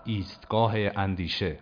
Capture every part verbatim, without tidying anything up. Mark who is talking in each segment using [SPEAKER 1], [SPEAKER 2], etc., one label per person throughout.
[SPEAKER 1] ایستگاه اندیشه.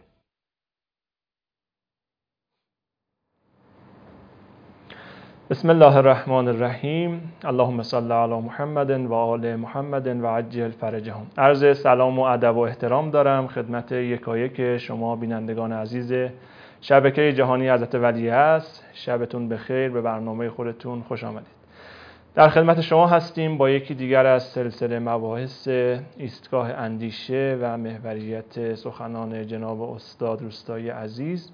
[SPEAKER 2] بسم الله الرحمن الرحیم. اللهم صل علی محمد و آل محمد و عجل فرجهم. عرض سلام و ادب و احترام دارم خدمت یکایک شما بینندگان عزیز شبکه جهانی حضرت ولی است. شبتون بخیر، به برنامه خودتون خوش آمدید. در خدمت شما هستیم با یکی دیگر از سلسله مباحث ایستگاه اندیشه و محوریت سخنان جناب استاد روستایی عزیز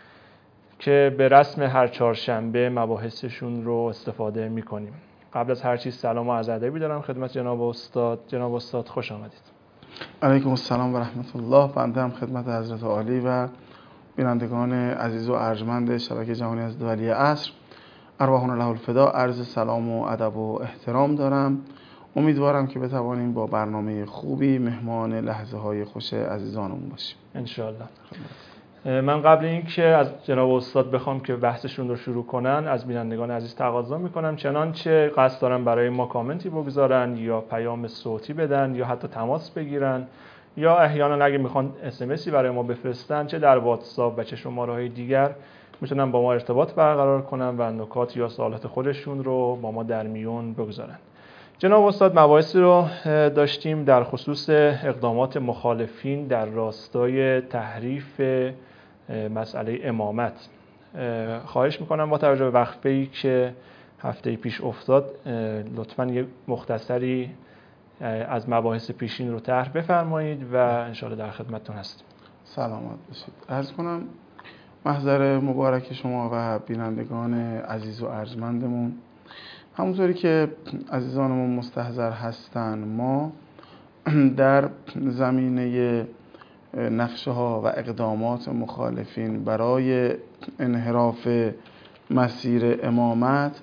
[SPEAKER 2] که به رسم هر چهارشنبه مباحثشون رو استفاده می‌کنیم. قبل از هر چیز سلام و عرض ادبی دارم خدمت جناب استاد. جناب استاد خوش آمدید.
[SPEAKER 3] علیکم السلام و رحمت الله. بنده هم خدمت حضرت عالی و بینندگان عزیز و ارجمند شبکه جهانی حضرت ولی عصر ارواحنا له الفدا عرض سلام و ادب و احترام دارم. امیدوارم که بتوانیم با برنامه خوبی مهمان لحظه های خوش عزیزانمون باشیم
[SPEAKER 2] ان شاء الله. من قبل اینکه از جناب استاد بخوام که بحثشون رو شروع کنن از بینندگان عزیز تقاضا میکنم چنانچه قصد دارن برای ما کامنتی بگذارن یا پیام صوتی بدن یا حتی تماس بگیرن یا احیانا اگه میخوان اس ام اسی برای ما بفرستن چه در واتساپ و چه شماره‌های دیگر میتونن با ما ارتباط برقرار کنن و نکات یا سوالات خودشون رو با ما در میون بگذارن. جناب استاد مباحثی رو داشتیم در خصوص اقدامات مخالفین در راستای تحریف مسئله امامت. خواهش میکنم با توجه به وقفه‌ای که هفته پیش افتاد لطفاً یک مختصری از مباحث پیشین رو طرح بفرمایید و انشاءالله در خدمتتون هستیم.
[SPEAKER 3] سلامت باشید. عرض کنم محضر مبارک شما و بینندگان عزیز و ارجمندمون، همونطوری که عزیزانمون مستحضر هستن، ما در زمینه نقشه ها و اقدامات مخالفین برای انحراف مسیر امامت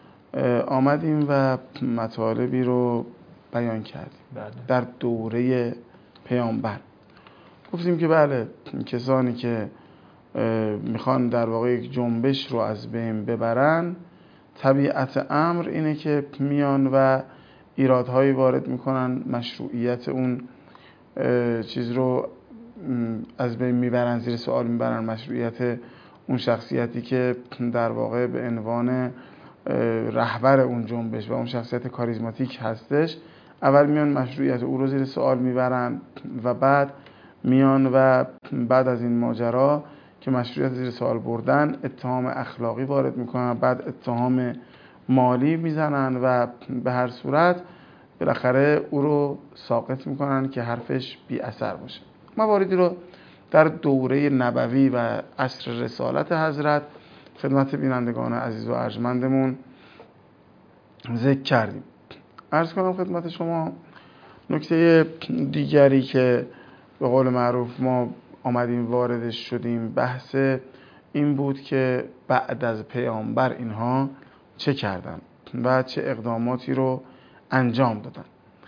[SPEAKER 3] آمدیم و مطالبی رو بیان کردیم.
[SPEAKER 2] بله.
[SPEAKER 3] در دوره پیامبر گفتیم که بله کسانی که میخوان در واقع یک جنبش رو از بین ببرن، طبیعت امر اینه که میان و ایرادهایی وارد میکنن، مشروعیت اون چیز رو از بین میبرن، زیر سوال میبرن مشروعیت اون شخصیتی که در واقع به عنوان رهبر اون جنبش و اون شخصیت کاریزماتیک هستش. اول میان مشروعیت او رو زیر سوال میبرن و بعد میان و بعد از این ماجرا که مشروعیت زیر سوال بردن اتهام اخلاقی وارد میکنن، بعد اتهام مالی میزنن و به هر صورت بالاخره او رو ساقط میکنن که حرفش بی اثر باشه. مواردی رو در دوره نبوی و عصر رسالت حضرت خدمت بینندگان عزیز و ارجمندمون ذکر کردیم. عرض کنم خدمت شما نکته دیگری که به قول معروف ما آمدیم واردش شدیم، بحث این بود که بعد از پیامبر اینها چه کردن و چه اقداماتی رو انجام دادن.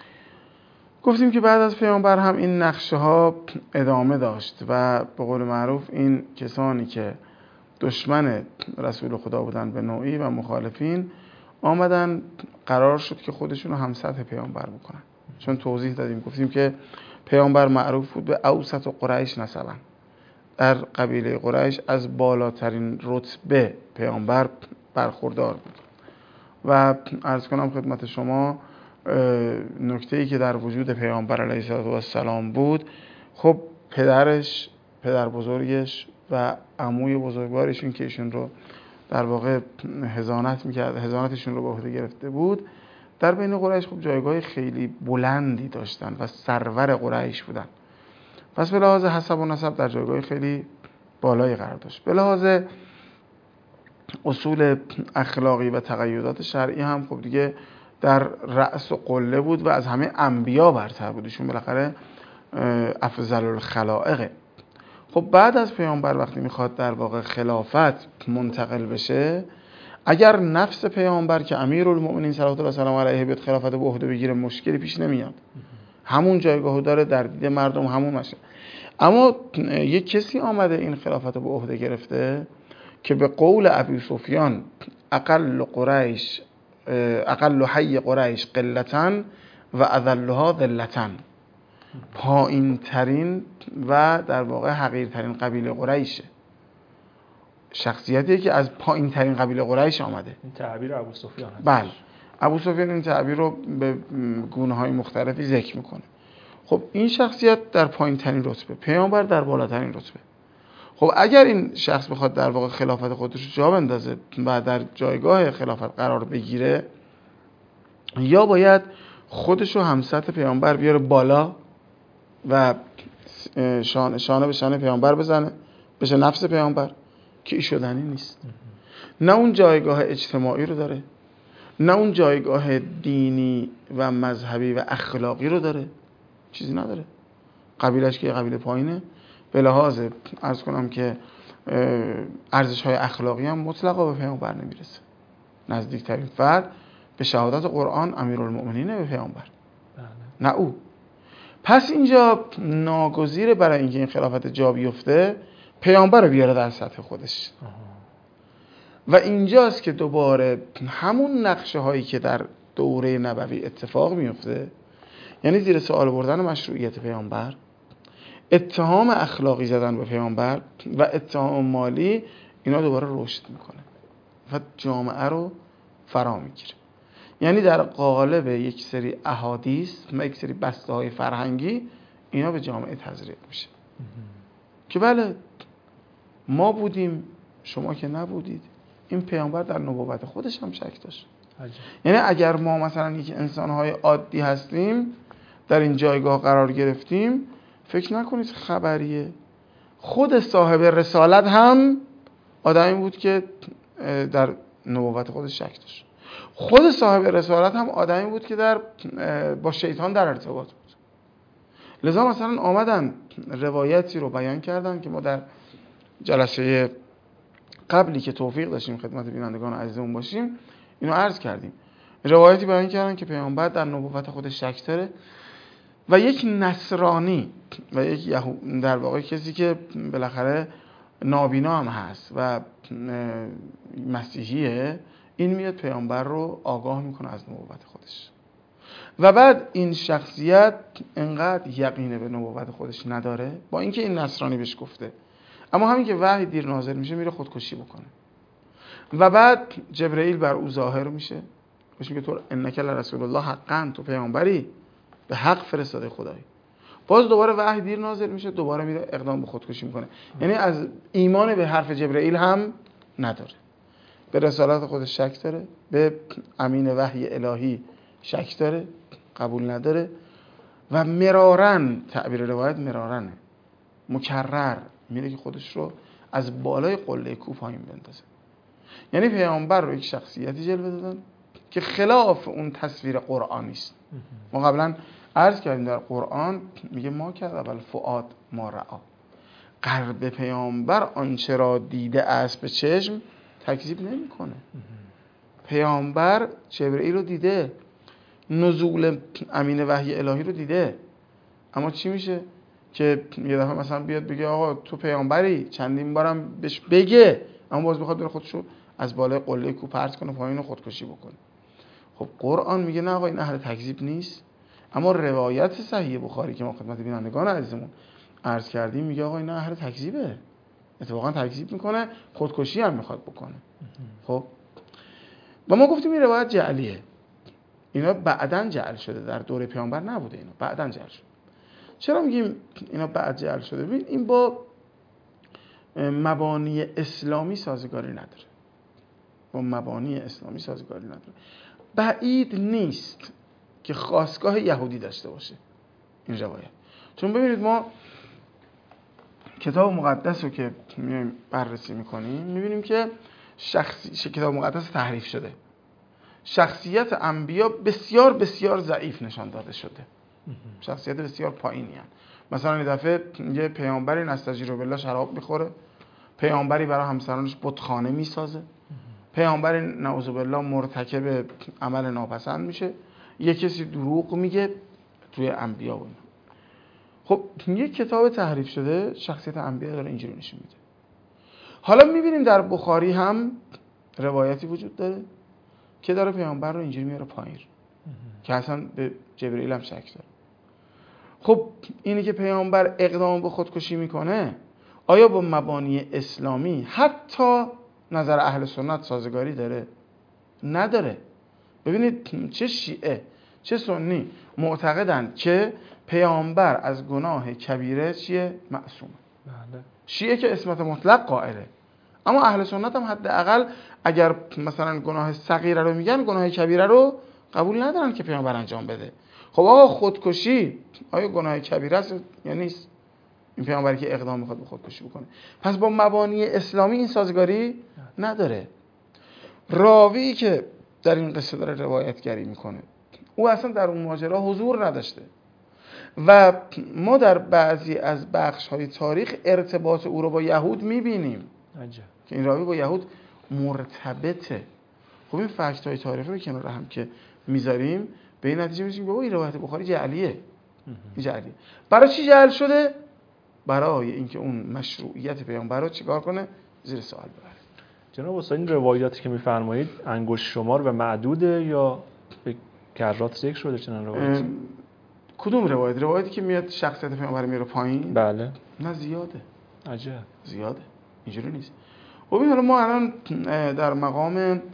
[SPEAKER 3] گفتیم که بعد از پیامبر هم این نقشه ها ادامه داشت و به قول معروف این کسانی که دشمن رسول خدا بودن به نوعی و مخالفین آمدن قرار شد که خودشون رو هم سطح پیامبر بکنن. چون توضیح دادیم گفتیم که پیامبر معروف بود به اوسط قریش نسبا، در قبیله قریش از بالاترین رتبه پیامبر برخوردار بود. و عرض کنم خدمت شما نکته‌ای که در وجود پیامبر علیه السلام بود، خب پدرش، پدر بزرگش و عموی بزرگوارشون که ایشون رو در واقع حضانت میکرد، حضانتشون رو به عهده گرفته بود، در بین قریش خب جایگاه خیلی بلندی داشتن و سرور قریش بودن. پس به لحاظ حسب و نسب در جایگاه خیلی بالایی قرار داشت. به لحاظ اصول اخلاقی و تقیدات شرعی هم خب دیگه در رأس و قله بود و از همه انبیا برتر بود. ایشون بالاخره افضل الخلائقه. خب بعد از پیامبر وقتی میخواد در واقع خلافت منتقل بشه، اگر نفس پیامبر که امیرالمؤمنین صلوات الله سلام علیه بیاد خلافت به عهده بگیره مشکلی پیش نمیاد، همون جایگاهو داره در دید مردم، همون مشه. اما یک کسی آمده این خلافت به عهده گرفته که به قول ابی سفیان اقل قریش اقل حی قریش قلتن و اذلها ذلتن، پایین ترین و در واقع حقیرترین قبیله قریشه. شخصیتی که از پایین ترین قبیله قریش آمده.
[SPEAKER 2] این تعبیر ابو سفیان هست.
[SPEAKER 3] بله، ابو سفیان این تعبیر رو به گونه‌های مختلفی ذکر میکنه. خب این شخصیت در پایین ترین رتبه، پیامبر در بالاترین رتبه. خب اگر این شخص بخواد در واقع خلافت خودش رو جا بندازه و در جایگاه خلافت قرار بگیره، یا باید خودش رو همسطح پیامبر بیاره بالا و شانه شانه به شانه پیامبر بزنه، بشه نفس پیامبر، که این شدنی نیست. نه اون جایگاه اجتماعی رو داره، نه اون جایگاه دینی و مذهبی و اخلاقی رو داره، چیزی نداره. قبیلش که قبیله پایینه، به لحاظ عرض کنم که ارزش های اخلاقی هم مطلقا به پیامبر نمیرسه. نزدیکترین فرد به شهادت قرآن امیرالمؤمنینه به پیامبر، نه او. پس اینجا ناگزیره برای اینکه این خلافت جا بیفته پیامبر رو بیاره در سطح خودش. و اینجاست که دوباره همون نقشه هایی که در دوره نبوی اتفاق میفته، یعنی زیر سوال بردن مشروعیت پیامبر، اتهام اخلاقی زدن به پیامبر و اتهام مالی، اینا دوباره رشد میکنه و جامعه رو فرا میگیره. یعنی در قالب یک سری احادیث و یک سری بسته های فرهنگی اینا به جامعه تزریق میشه که بله ما بودیم شما که نبودید. این پیامبر در نبوت خودش هم شک داشت. عجب. یعنی اگر ما مثلا یک انسان‌های عادی هستیم در این جایگاه قرار گرفتیم، فکر نکنید خبریه. خود صاحب رسالت هم آدمی بود که در نبوت خودش شک داشت. خود صاحب رسالت هم آدمی بود که در با شیطان در ارتباط بود. لذا مثلا آمدن روایتی رو بیان کردن که ما در جلسه قبلی که توفیق داشتیم خدمت بینندگان عزیزمون باشیم اینو عرض کردیم. روایتی بیان کردن که پیامبر در نبوت خودش شک داره و یک نصرانی و یک یهود در واقع کسی که بالاخره نابینا هم هست و مسیحیه، این میاد پیامبر رو آگاه میکنه از نبوت خودش. و بعد این شخصیت انقدر یقین به نبوت خودش نداره، با اینکه این نصرانی بهش گفته، اما همین که وحی دیر نازل میشه میره خودکشی بکنه. و بعد جبرئیل بر او ظاهر میشه، بهش میگه تو انک لرسول الله حقا، تو پیامبری به حق فرستاده خدایی. باز دوباره وحی دیر نازل میشه، دوباره میره اقدام به خودکشی میکنه. یعنی از ایمان به حرف جبرئیل هم نداره، به رسالت خودش شک داره، به امین وحی الهی شک داره، قبول نداره و مرارن، تعبیر روایت مرارنه، مکرر میره که خودش رو از بالای قله کوه پایین بندازه. یعنی پیامبر رو یک شخصیتی جلوه دادن که خلاف اون تصویر قرآنی است. ما قبلا عرض کردیم در قرآن میگه ما کرد اول فؤاد ما رعا، قلب پیامبر آنچه را دیده است به چشم تکذیب نمیکنه. پیامبر جبرئیل رو دیده، نزول امین وحی الهی رو دیده، اما چی میشه که یه دفعه مثلا بیاد بگه آقا تو پیامبری، چندین بارم بهش بگه، اما باز بخواد بره خودشو از بالای قله کوه پرت کنه پایین و خودکشی بکنه. خب قرآن میگه نه آقا این اهل تکذیب نیست، اما روایت صحیح بخاری که ما خدمت بینندگان عزیزمون عرض کردیم میگه آقا این اهل تکذیبه، اتفاقا تکذیب میکنه، خودکشی هم میخواد بکنه. خب و ما گفتیم این روایت جعلیه، اینا بعداً جعل شده، در دوره پیامبر نبوده، اینا بعداً جعل شده. چرا میگیم اینا بعد جعل شده؟ ببین این با مبانی اسلامی سازگاری نداره، با مبانی اسلامی سازگاری نداره. بعید نیست که خاستگاه یهودی داشته باشه این روایت، چون ببینید ما کتاب مقدس رو که میایم بررسی میکنیم میبینیم که شخصی کتاب مقدس تحریف شده، شخصیت انبیا بسیار بسیار ضعیف نشان داده شده، شخصیت بسیار پایینی هستند. مثلا این دفعه یه پیامبری نستجیر بالله شراب میخوره، پیامبری برای همسرانش بتخانه میسازه، پیامبری نعوذ بالله مرتکب عمل ناپسند میشه، یه کسی دروغ میگه توی انبیا و اینا. خب یه کتاب تحریف شده شخصیت انبیا داره اینجوری نشون میده. حالا میبینیم در بخاری هم روایتی وجود داره که داره پیامبر رو اینجوری میاره پایین که اصلا به جبرئیل هم شک داره. خب اینی که پیامبر اقدام به خودکشی میکنه آیا با مبانی اسلامی حتی نظر اهل سنت سازگاری داره؟ نداره. ببینید چه شیعه چه سنی معتقدند که پیامبر از گناه کبیره چیه؟ معصومه.
[SPEAKER 2] بله.
[SPEAKER 3] شیعه که اسمت مطلق قائله، اما اهل سنت هم حداقل اگر مثلا گناه صغیره رو میگن، گناه کبیره رو قبول ندارن که پیامبر انجام بده. خب آقا خودکشی آیا گناه کبیره است یا نیست؟ این پیامبری که اقدام میخواد به خودکشی بکنه، پس با مبانی اسلامی این سازگاری نداره. راوی که در این قصه داره روایتگری میکنه او اصلا در اون ماجرا حضور نداشته و ما در بعضی از بخش‌های تاریخ ارتباط او رو با یهود میبینیم
[SPEAKER 2] عجب. که
[SPEAKER 3] این راوی با یهود مرتبطه. خب این فکت‌های تاریخی رو کنار هم که میذاریم به این نتیجه میرسیم که این روایت بخاری جعلیه. این جعلیه. برای چی جعل شده؟ برای اینکه اون مشروعیت پیامبر رو چیکار کنه؟ زیر سوال ببره.
[SPEAKER 2] جناب استاد این روایاتی که میفرمایید انگشت شمار و معدوده یا به کرات ذکر شده چنان روایتی؟
[SPEAKER 3] کدوم روایت؟ روایتی که میاد شخصیت پیامبر میره پایین؟
[SPEAKER 2] بله.
[SPEAKER 3] نه زیاده.
[SPEAKER 2] عجب.
[SPEAKER 3] زیاده. اینجوری نیست. خب این حالا ما الان در مقام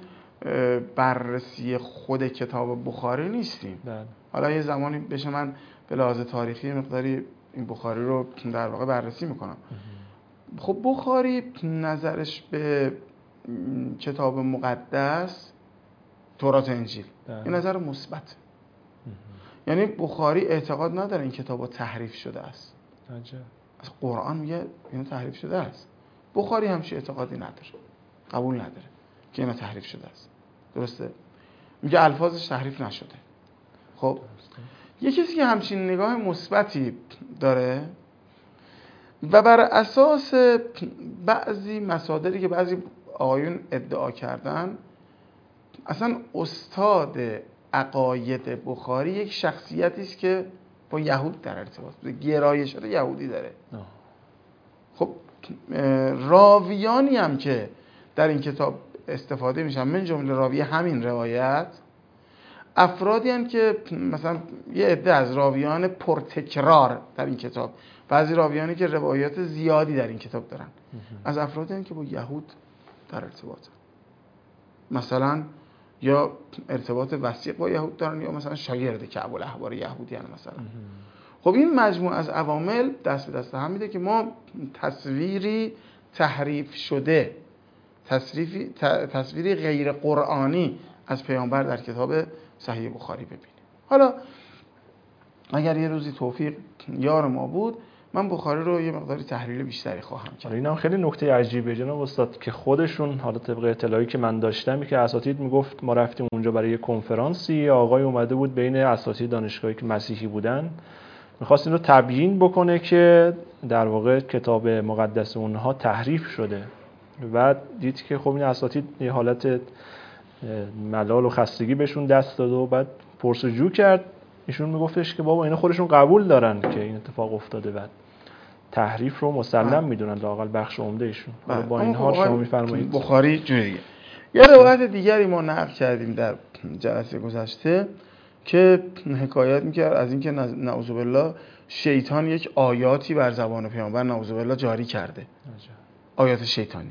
[SPEAKER 3] بررسی خود کتاب بخاری نیستیم.
[SPEAKER 2] بله.
[SPEAKER 3] حالا یه زمانی بشه من به لحاظ تاریخی مقداری این بخاری رو در واقع بررسی میکنم. خب بخاری نظرش به کتاب مقدس تورات و انجیل این نظر مثبت. یعنی بخاری اعتقاد نداره این کتابا تحریف شده است.
[SPEAKER 2] عجب.
[SPEAKER 3] از قرآن میگه اینا تحریف شده است. بخاری همش اعتقادی نداره، قبول نداره که اینا تحریف شده است. درسته؟ میگه الفاظش تحریف نشده. خب یه کسی که همچین نگاه مثبتی داره و بر اساس بعضی مصادری که بعضی آقایون ادعا کردن اصلا استاد عقاید بخاری یک شخصیتی است که با یهود در ارتباط بوده، گرایشات یهودی داره. خب راویانی هم که در این کتاب استفاده میشن من جمله راوی همین روایت افرادی هستند که مثلا یه عده از راویان پرتکرار در این کتاب، بعضی راویانی که روایات زیادی در این کتاب دارن از افرادی هستند که با یهود در ارتباط، مثلا یا ارتباط وثیق با یهود دارن یا مثلا شاگرد کعب الاحبار یهودی هستن مثلا. خب این مجموعه از عوامل دست به دست هم میده که ما تصویری تحریف شده، تصویری تصویری غیر قرآنی از پیامبر در کتاب صحیح بخاری ببینیم. حالا اگر یه روزی توفیق یار ما بود من بخاری رو یه مقداری تحلیل بیشتری خواهم کرد.
[SPEAKER 2] این هم خیلی نکته عجیبه جناب استاد که خودشون حالا طبق اطلاعی که من داشتم که اساتید میگفت ما رفتیم اونجا برای یه کنفرانسی، آقای اومده بود بین اساتید دانشگاهی که مسیحی بودن می‌خواست این رو تبیین بکنه که در واقع کتاب مقدس اونها تحریف شده و دید که خب این اساتید یه حالت ملال و خستگی بهشون دست داد و بعد پرسجو کرد. ایشون میگفتش که بابا اینا خودشون قبول دارن که این اتفاق افتاده، بعد تحریف رو مسلم میدونن لااقل بخش عمده ایشون. با این حال شما میفرمایید
[SPEAKER 3] بخاری جوریه. یه روایت دیگری ما نقل کردیم در جلسه گذشته که حکایت میکرد از اینکه نعوذ بالله شیطان یک آیاتی بر زبان پیامبر نعوذ بالله جاری کرده، آیات شیطانی.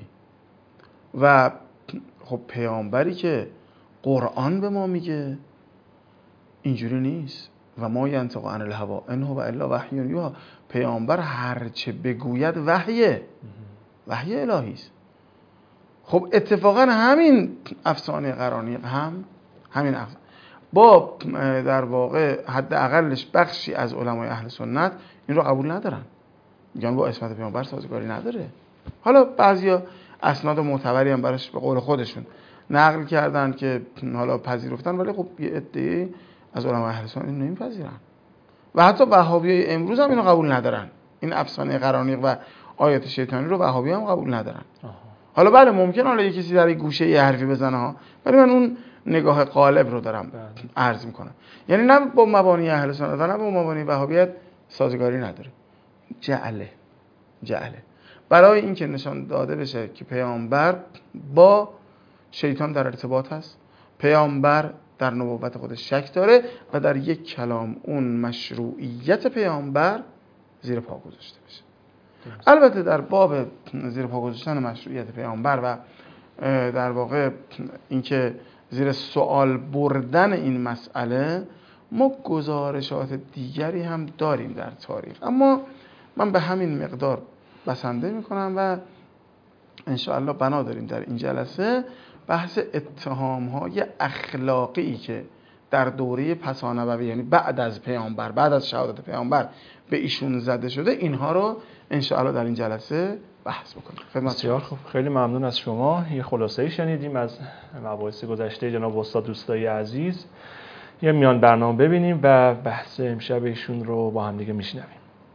[SPEAKER 3] و خب پیامبری که قرآن به ما میگه اینجوری نیست و ما ینطق عن الهوا ان هو الا وحی یوحی. پیامبر هر چه بگوید وحیه، وحی الهی است. خب اتفاقا همین افسانه قرآنی هم همین افسانه با در واقع حداقلش بخشی از علمای اهل سنت این رو قبول ندارن، میگن با اسمت پیامبر سازگاری نداره. حالا بعضیا اسناد معتبری هم براش به قول خودشون نقل کردن که حالا پذیرفتن، ولی خب یه عده از علمای اهل سنت اینو نمیپذیرن و حتی وهابیای امروز هم اینو قبول ندارن. این افسانه قرآنی و آیات شیطانی رو وهابی هم قبول ندارن. آه. حالا بله ممکن حالا یه کسی در این گوشه یه حرفی بزنه ها، ولی من اون نگاه غالب رو دارم عرض میکنم. یعنی نه با مبانی اهل سنت و نه با مبانی وهابیت سازگاری نداره. جعله جعله برای این که نشان داده بشه که پیامبر با شیطان در ارتباط هست، پیامبر در نبوت خودش شک داره و در یک کلام اون مشروعیت پیامبر زیر پا گذاشته بشه. البته در باب زیر پا گذاشتن مشروعیت پیامبر و در واقع اینکه زیر سوال بردن این مسئله ما گزارشات دیگری هم داریم در تاریخ، اما من به همین مقدار بسنده میکنم و انشاءالله بنا داریم در این جلسه بحث اتهام‌های اخلاقی که در دوره پسانبوی یعنی بعد از پیامبر، بعد از شهادت پیامبر به ایشون زده شده، اینها رو انشاءالله در این جلسه بحث بکنیم.
[SPEAKER 2] بسیار خوب، خیلی ممنون از شما. یه خلاصه‌ای شنیدیم از مباحث گذشته جناب استاد دوستای عزیز. یه میان برنامه ببینیم و بحث امشب ایشون رو با هم دیگه میشنویم.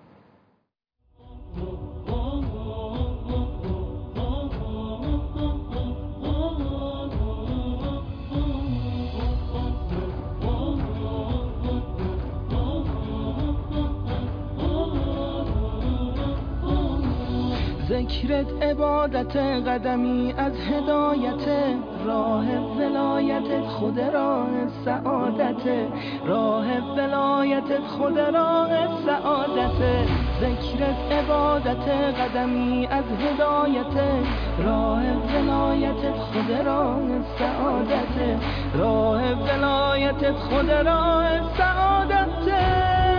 [SPEAKER 4] ذکرت عبادت، قدمی از هدایت، راه ولایتت خود راه سعادت، راه ولایتت خود راه سعادت. ذکرت عبادت، قدمی از هدایت، راه ولایتت خود راه سعادت، راه ولایتت خود راه سعادت.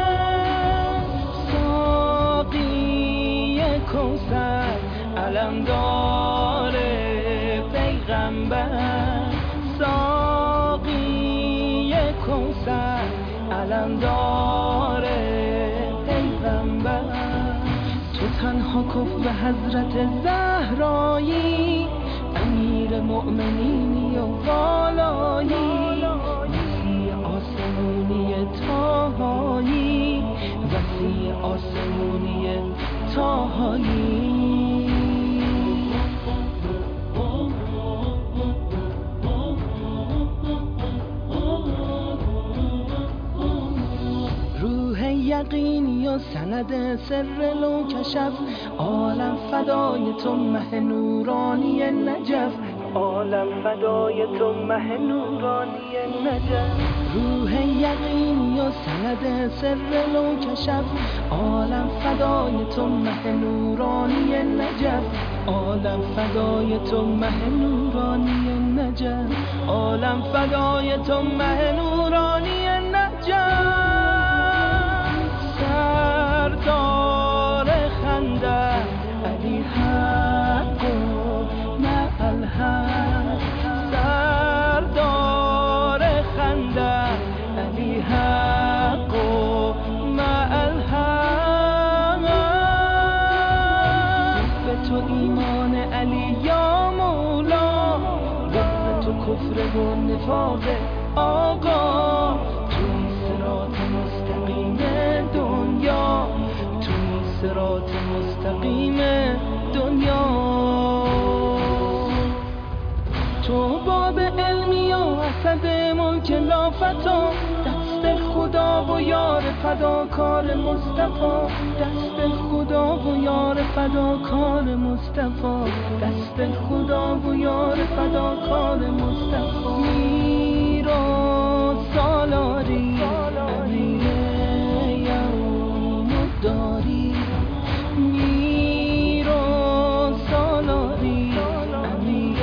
[SPEAKER 4] کوثر علمدار پیغمبر، ساقی کوثر علمدار پیغمبر. تو تنها کف حضرت زهرایی، امیر مؤمنینی و والایی، وسیع آسمونی تاهایی، وسیع آسمونی تاهایی. روح یقینی و سند سر لو کشف، عالم فدای تو مه نورانی نجف، عالم فدای تو مه نورانی نجف. روح یقینی و سند سر لو کشف، عالم فدای تو مه نورانی نجف، عالم فدای تو مه نورانی نجف، عالم فدای تو مه نورانی نجف. سردار خنده علی حق و مع الحق، سردار خنده علی حق و مع الحق. به تو ایمان علی یا مولا، به تو کفر و نفاق آقا. توی صراط مستقیم دنیا، توی صراط مستقیم دنیا. تو باب علمی و اسد ملک لافتا، دست خدا و یار فداکار مصطفی، دست خدا و یار فداکار مصطفی، دست خدا و یار فداکار مصطفی. میر و سالاری امیر یوم الداری، میر و سالاری امیر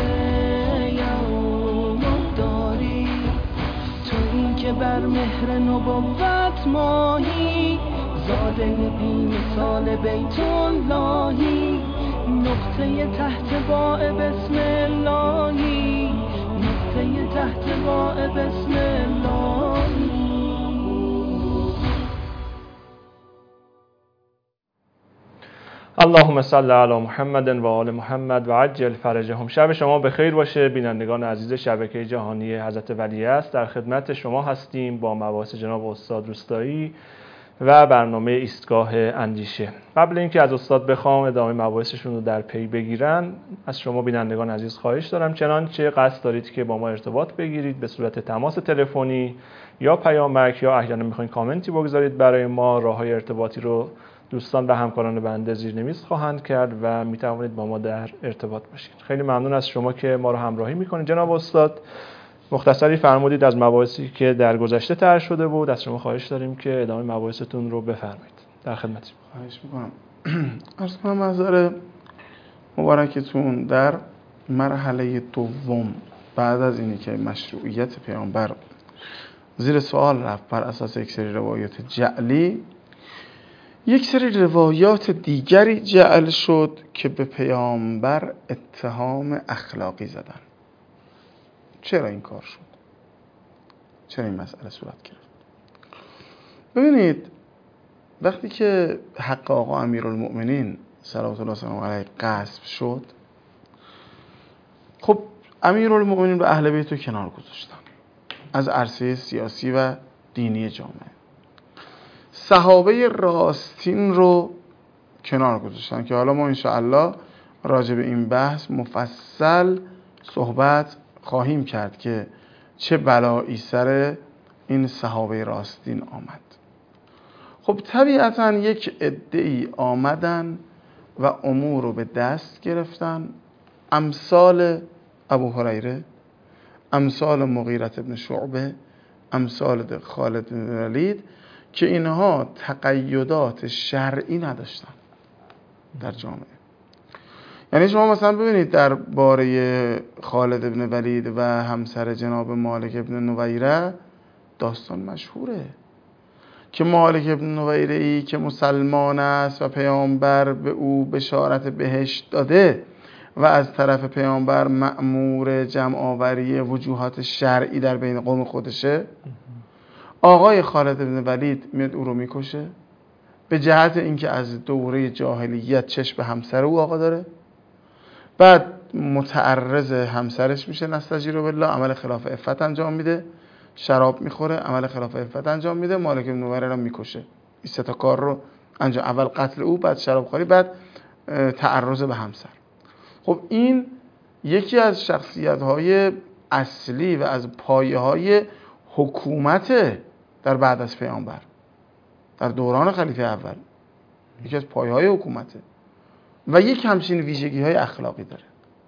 [SPEAKER 4] یوم الداری. تو این که بر مهر نبوت ماهی، زاده بی مثال بیت اللهی، نقطه تحت باء بسم اللهی، نقطه تحت باء بسم اللهی.
[SPEAKER 2] اللهم صل علی محمد و آل محمد و عجل فرجهم. شب شما بخیر باشه بینندگان عزیز شبکه جهانی حضرت ولی است. در خدمت شما هستیم با مباحث جناب استاد روستایی و برنامه ایستگاه اندیشه. قبل اینکه از استاد بخوام ادامه مباحثشون رو در پی بگیرن، از شما بینندگان عزیز خواهش دارم چنانچه قصد دارید که با ما ارتباط بگیرید به صورت تماس تلفنی یا پیامک یا احیانا میخواین کامنتی بگذارید برای ما، راههای ارتباطی رو دوستان و همکاران بنده زیرنویس خواهند کرد و میتوانید با ما در ارتباط باشید. خیلی ممنون از شما که ما رو همراهی میکنید. جناب استاد مختصری فرمودید از مباحثی که در گذشته طرح شده بود. از شما خواهش داریم که ادامه مباحثتون رو بفرمایید. در خدمتتون.
[SPEAKER 3] خواهش میکنم. عرض کنم محضر مبارکتون در مرحله دوم بعد از اینی که مشروعیت پیامبر زیر سوال رفت بر اساس یک سری روایات جعلی، یک سری روایات دیگری جعل شد که به پیامبر اتهام اخلاقی زدن. چرا این کار شد؟ چرا این مسئله صورت گرفت؟ ببینید، وقتی که حق آقا امیرالمؤمنین صلوات الله وسلامه علیه غصب شد، خب امیرالمؤمنین و اهل بیت رو کنار گذاشتن از عرصه سیاسی و دینی جامعه. صحابه راستین رو کنار گذاشتن که حالا ما انشاءالله راجع به این بحث مفصل صحبت خواهیم کرد که چه بلایی سر این صحابه راستین آمد. خب طبیعتاً یک عده‌ای آمدن و امور رو به دست گرفتن، امثال ابو هریره، امثال مغیرة بن شعبه، امثال خالد بن ولید، که اینها تقیدات شرعی نداشتن در جامعه. یعنی شما مثلا ببینید در باره خالد بن ولید و همسر جناب مالک بن نویره داستان مشهوره که مالک بن نویره ای که مسلمان است و پیامبر به او بشارت بهشت داده و از طرف پیامبر مأمور جمع آوری وجوهات شرعی در بین قوم خودشه، آقای خالد بن ولید میاد او رو میکشه به جهت اینکه از دوره جاهلیت چشم به همسر او آقا داره، بعد متعرض همسرش میشه، نستجیر بالله، عمل خلاف عفت انجام میده، شراب میخوره، عمل خلاف عفت انجام میده، مالک بن نویره رو میکشه. این سه تا کار رو انجام، اول قتل او، بعد شراب خوری، بعد تعرض به همسر. خب این یکی از شخصیت‌های اصلی و از پایه‌های حکومت در بعد از پیامبر در دوران خلیفه اول، یکی از پایه‌های حکومته و یک همچین ویژگی‌های اخلاقی داره.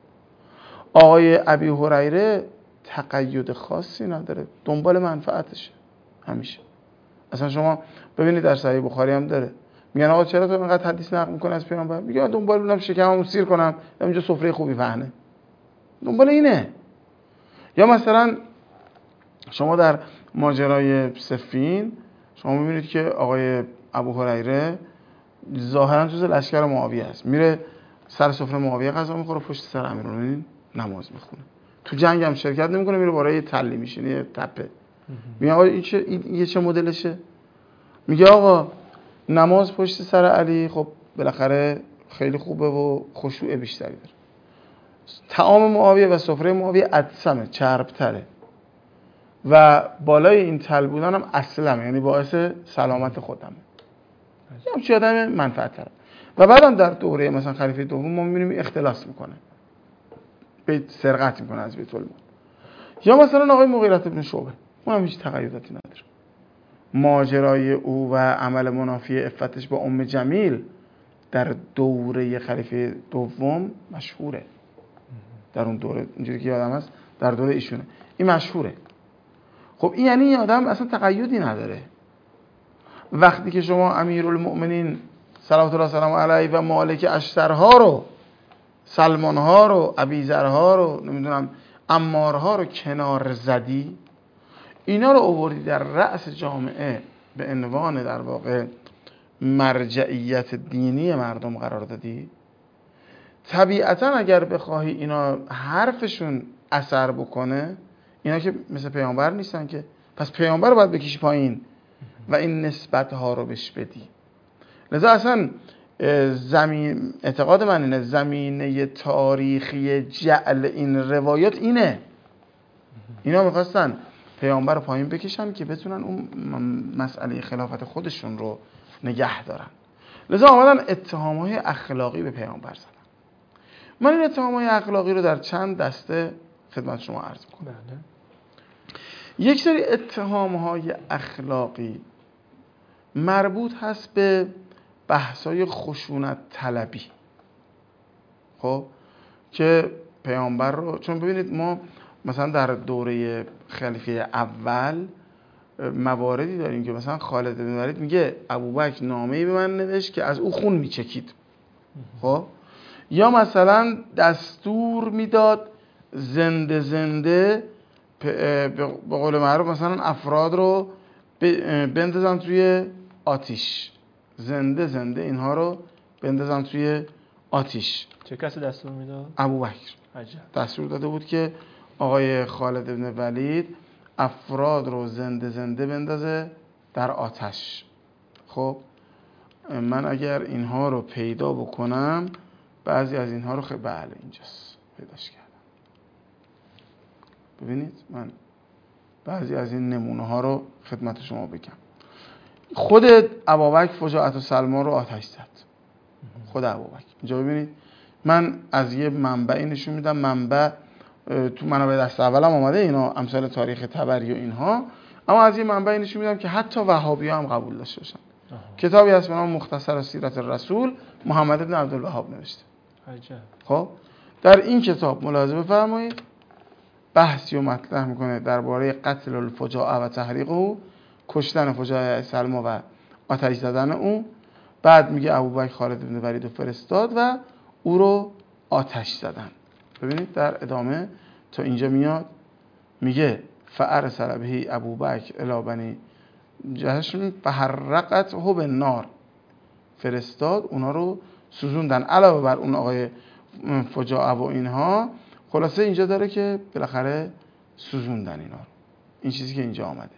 [SPEAKER 3] آقای ابی هریره تقید خاصی نداره، دنبال منفعتشه همیشه. اصلا شما ببینید در صحیح بخاری هم داره، میگن آقا چرا تو اینقدر حدیث نقل می‌کنی از پیامبر؟ میگه دنبال بودم شکممو سیر کنم، اینجا سفره خوبی پهنه، دنبال اینه. یا مثلا شما در ماجرای صفین شما می‌بینید که آقای ابو هریره ظاهرا جزء لشکر معاویه است، میره سر سفره معاویه غذا می‌خوره، پشت سر امیرالمومنین نماز می‌خونه، تو جنگ هم شرکت نمی‌کنه، میره بالای تلی میشینه، تپه. میگه آقا این چه این چه مدلشه؟ میگه آقا نماز پشت سر علی خب بالاخره خیلی خوبه و خشوع بیشتری داره. طعام معاویه و سفره معاویه ادسمه، چربتره و بالای این تل بودن هم اسلمه، یعنی باعث سلامت خودمه. یه همچی آدم منفعت تره. و بعدم در دوره مثلا خلیفه دوم ما میبینیم اختلاس میکنه، بیت سرقت میکنه از بیت المال. یا مثلا آقای مغیرة بن شعبه، اون هم هیچ تقیداتی نداره. ماجرای او و عمل منافی عفتش با ام جمیل در دوره خلیفه دوم مشهوره. در اون دوره اینجوری که یادم هست در دوره ایشونه این مشهوره. خب این یعنی این آدم اصلا تقیدی نداره. وقتی که شما امیرالمؤمنین صلوات الله وسلامه علیه و مالک اشترها رو، سلمانها رو، ابیذرها رو، نمیدونم عمارها رو کنار زدی، اینا رو آوردی در رأس جامعه به عنوان در واقع مرجعیت دینی مردم قرار دادی، طبیعتا اگر بخواهی اینا حرفشون اثر بکنه، اینا که مثل پیامبر نیستن که، پس پیامبر رو باید بکشی پایین و این نسبت ها رو بهش بدی. لذا اصلا زمین اعتقاد من اینه زمینه تاریخی جعل این روایات اینه، اینا میخواستن پیامبر رو پایین بکشن که بتونن اون مسئله خلافت خودشون رو نگه دارن. لذا آمدن اتهامهای اخلاقی به پیامبر زدن. من این اتهامهای اخلاقی رو در چند دسته خدمت شما عرض میکنم.
[SPEAKER 2] بله.
[SPEAKER 3] یک سری اتهامهای اخلاقی مربوط هست به بحثای خشونت طلبی، خب که پیامبر رو، چون ببینید ما مثلا در دوره خلیفه اول مواردی داریم که مثلا خالد بن ولید میگه ابوبکر نامه‌ای به من نوشت که از او خون میچکید. خب یا مثلا دستور میداد زنده زنده به قول معروف مثلا افراد رو بندازن توی آتیش، زنده زنده اینها رو بندازن توی آتیش.
[SPEAKER 2] چه کسی دستور میداد؟
[SPEAKER 3] ابوبکر
[SPEAKER 2] عجب.
[SPEAKER 3] دستور داده بود که آقای خالد بن ولید افراد رو زنده زنده بندازه در آتش. خب من اگر اینها رو پیدا بکنم، بعضی از اینها رو خیلی بله اینجاست پیداش کردم. ببینید من بعضی از این نمونه ها رو خدمت شما بگم. خود ابوبکر فجاعت السلمان رو آتش زد. خود ابوبکر. اینجا ببینید من از یه منبعی نشون میدم، منبع تو منابع دست اولم آمده اینا، امثال تاریخ طبری و اینها، اما از یه منبعی نشون میدم که حتی وهابی‌ها هم قبول داشته باشن. کتابی هست به نام مختصر سیرت الرسول، محمد بن عبدالوهاب نوشته.
[SPEAKER 2] عجب.
[SPEAKER 3] خب در این کتاب ملاحظه بفرمایید بحثی و مطرح میکنه درباره قتل الفجاعه و تحریق او، کشتن فجاعه سلما و آتش زدن او. بعد میگه ابوبکر خالد بن ولید رو فرستاد و او رو آتش زدن. ببینید در ادامه تا اینجا میاد میگه فارسل به ابوبکر الی بنی جهشم فحرقته بالنار، فرستاد اونا رو سوزوندن. علاوه بر اون آقای فجاعه و اینها، خلاصه اینجا داره که بالاخره سوزوندن اینا رو. این چیزی که اینجا آمده.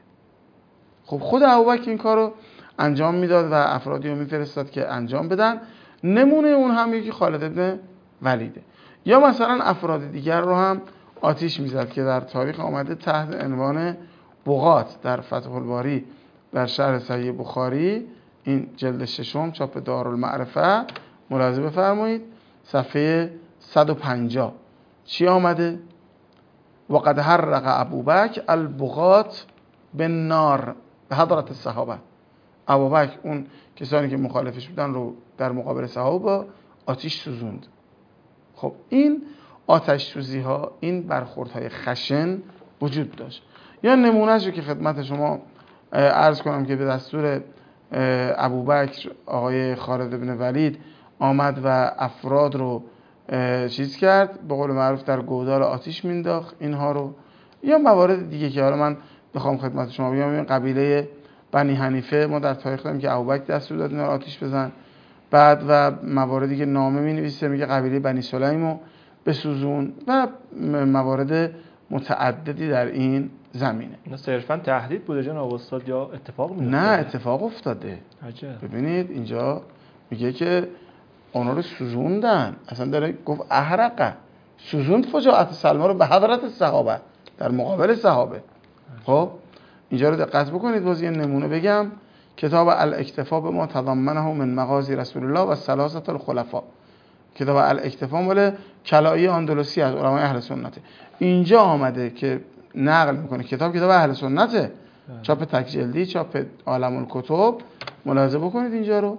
[SPEAKER 3] خب خود ابوبکر این کارو انجام میداد و افرادی رو میفرستاد که انجام بدن. نمونه اون هم یکی خالد بن ولیده. یا مثلا افراد دیگر رو هم آتیش میزد که در تاریخ آمده تحت عنوان بغات در فتح الباری در شرح صحیح بخاری، این جلد ششم چاپ دارالمعرفه، ملاحظه بفرمایید صفحه صد و پنجاه چی آمده؟ وقد حرق ابوبکر البغات بالنار به حضرت الصحابه. ابوبکر اون کسانی که مخالفش بودن رو در مقابل صحابه با آتش سوزوند. خب این آتش سوزی ها، این برخوردهای خشن وجود داشت. یا نمونه‌شو که خدمت شما عرض کنم که به دستور ابوبکر آقای خالد بن ولید آمد و افراد رو چیز کرد، به قول معروف در گودال آتش مینداخت اینها رو. یا موارد دیگه که حالا من بخوام خدمت شما بگم، این قبیله بنی حنیفه ما در تاریخ داریم که ابوبکر دستور داد اینا رو آتش بزن. بعد و مواردی که نامه می نویسه میگه قبیله بنی سلیمو بسوزون و موارد متعددی در این زمینه.
[SPEAKER 2] نه صرفا تهدید بوده جناب استاد یا اتفاق میفته؟
[SPEAKER 3] نه اتفاق افتاده.
[SPEAKER 2] عجب.
[SPEAKER 3] ببینید اینجا میگه که اونا رو سوزوندن، اصلا داره گفت احرقه، سوزوند فجاعت سلما رو به حضرت صحابه در مقابل صحابه. خب اینجا رو دقت بکنید. باز یه نمونه بگم، کتاب الاکتفا به ما تضمنه من مغازی رسول الله و ثلاثه الخلفاء، کتاب الاکتفا مال کلایی اندلسی از علمای اهل سنته. اینجا آمده که نقل میکنه کتاب کتاب اهل سنته، چاپ تک جلدی، چاپ عالم الکتب. ملاحظه بکنید اینجا رو.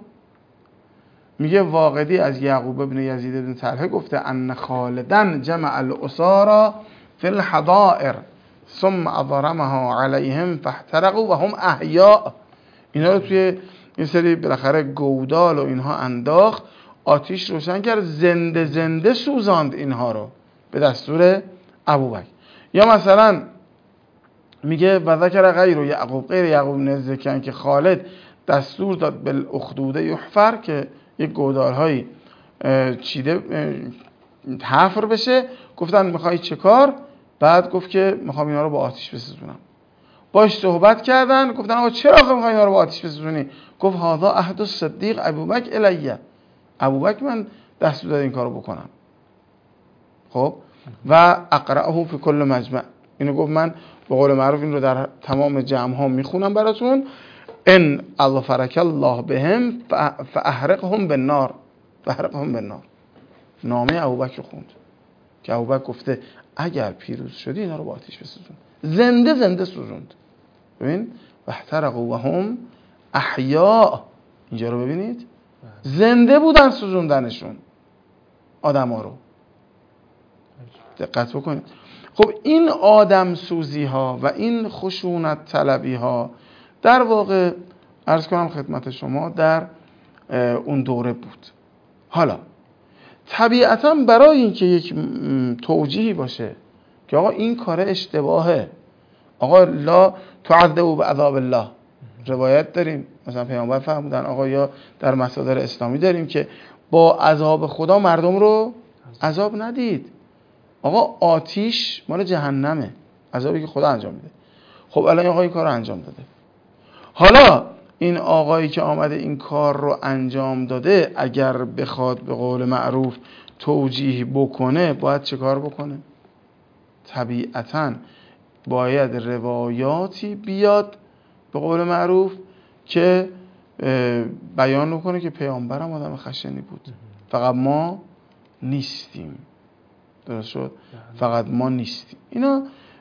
[SPEAKER 3] میگه واقدی از یعقوب ابن یزید ابن طلحه گفته ان خالدن جمع الاسارا فی الحضائر ثم اضرمها علیهم فاحترقوا و هم احیاء. اینا رو توی این سری بالاخره گودال و اینها انداخت، آتیش روشن کرد، زنده زنده سوزاند اینها رو به دستور ابوبکر. یا مثلا میگه و ذکر غیر یعقوب، غیر یعقوب نزدکن که خالد دستور داد بالاخدود یحفر که یک گودال هایی چیده حفر بشه. گفتن میخوای چه کار؟ بعد گفت که میخوام اینا رو با آتیش بسوزونم. باش صحبت کردن، گفتن آقا چرا میخوای اینا رو با آتیش بسوزونی؟ گفت هذا عهد الصدیق ابوبکر الیه، ابوبکر من دستور داد این کارو بکنم. خب و اقرأه فی کل مجمع، اینو گفت من به قول معروف این رو در تمام جمع ها میخونم براتون. ان اظفرک الله بهم فاحرقهم بالنار، فاحرقهم بالنار. نامه ابوبکر خوند که ابوبکر گفته اگر پیروز شدی اینا رو با آتش بسوزون. زنده زنده سوزوند. ببین واحترقوا وهم احیاء، اینجا رو ببینید، زنده بودن سوزوندنشون آدما رو. دقت بکنید. خب این آدم سوزی ها و این خشونت طلبی ها در واقع عرض کنم خدمت شما در اون دوره بود. حالا طبیعتا برای اینکه یک توجیهی باشه که آقا این کار اشتباهه، آقا لا تعذبوا بعذاب الله، روایت داریم مثلا پیامبر فرمودن، آقا یا در مصادر اسلامی داریم که با عذاب خدا مردم رو عذاب ندید. آقا آتیش مال جهنمه، عذابی که خدا انجام میده. خب الان آقا این کار رو انجام داده، حالا این آقایی که آمده این کار رو انجام داده اگر بخواد به قول معروف توجیه بکنه باید چه کار بکنه؟ طبیعتاً باید روایاتی بیاد به قول معروف که بیان بکنه که پیامبرم آدم خشنی بود، فقط ما نیستیم. درست شد؟ فقط ما نیستیم. اینا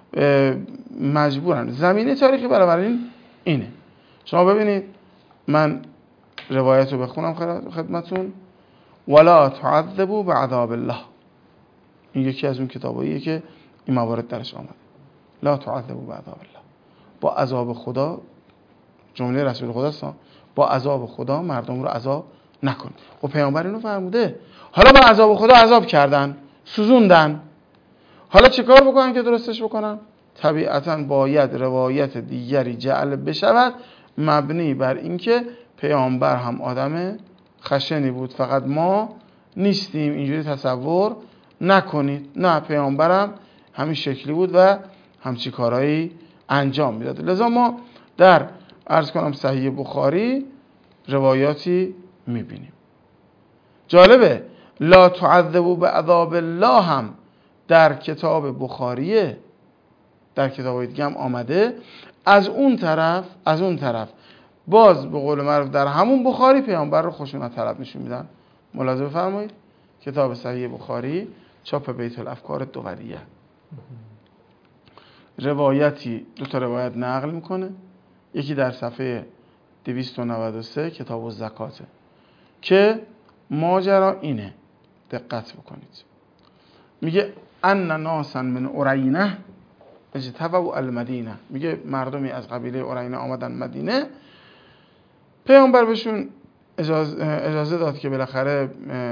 [SPEAKER 3] مجبورن. زمینه تاریخی بنابراین اینه. شما ببینید من روایت رو بخونم خدمتون. ولا تعذبوا بعذاب الله، این یکی از اون کتاباییه که این موارد درش آمده. لا تعذبوا بعذاب الله، با عذاب خدا، جمله رسول خداست، با عذاب خدا مردم رو عذاب نکن. خب پیامبر اینو فرموده. حالا با عذاب خدا عذاب کردن، سوزوندن، حالا چه کار بکنن که درستش بکنن؟ طبیعتاً باید روایت دیگری جعل بشود مبنی بر اینکه پیامبر هم آدم خشنی بود، فقط ما نیستیم. اینجوری تصور نکنید، نه پیامبرم همین شکلی بود و همچی کارهایی انجام میداد. لذا ما در عرض کنم صحیح بخاری روایاتی میبینیم. جالبه لا تعذبوا بعذاب الله هم در کتاب بخاریه، در کتاب دیگه هم آمده. از اون طرف از اون طرف باز به قول معروف در همون بخاری پیامبر رو خشونت طلب نشون میدن. ملاحظه بفرمایید کتاب صحیح بخاری چاپ بیت الافکار دوریه روایتی دو تا روایت نقل میکنه. یکی در صفحه دویست و نود و سه کتاب الزکات که ماجرا اینه، دقت بکنید. میگه ان ناسا من ارینه اجتبوا المدینه، میگه مردمی از قبیله ارینه آمدن مدینه، پیامبر بهشون اجازه, اجازه داد که بالاخره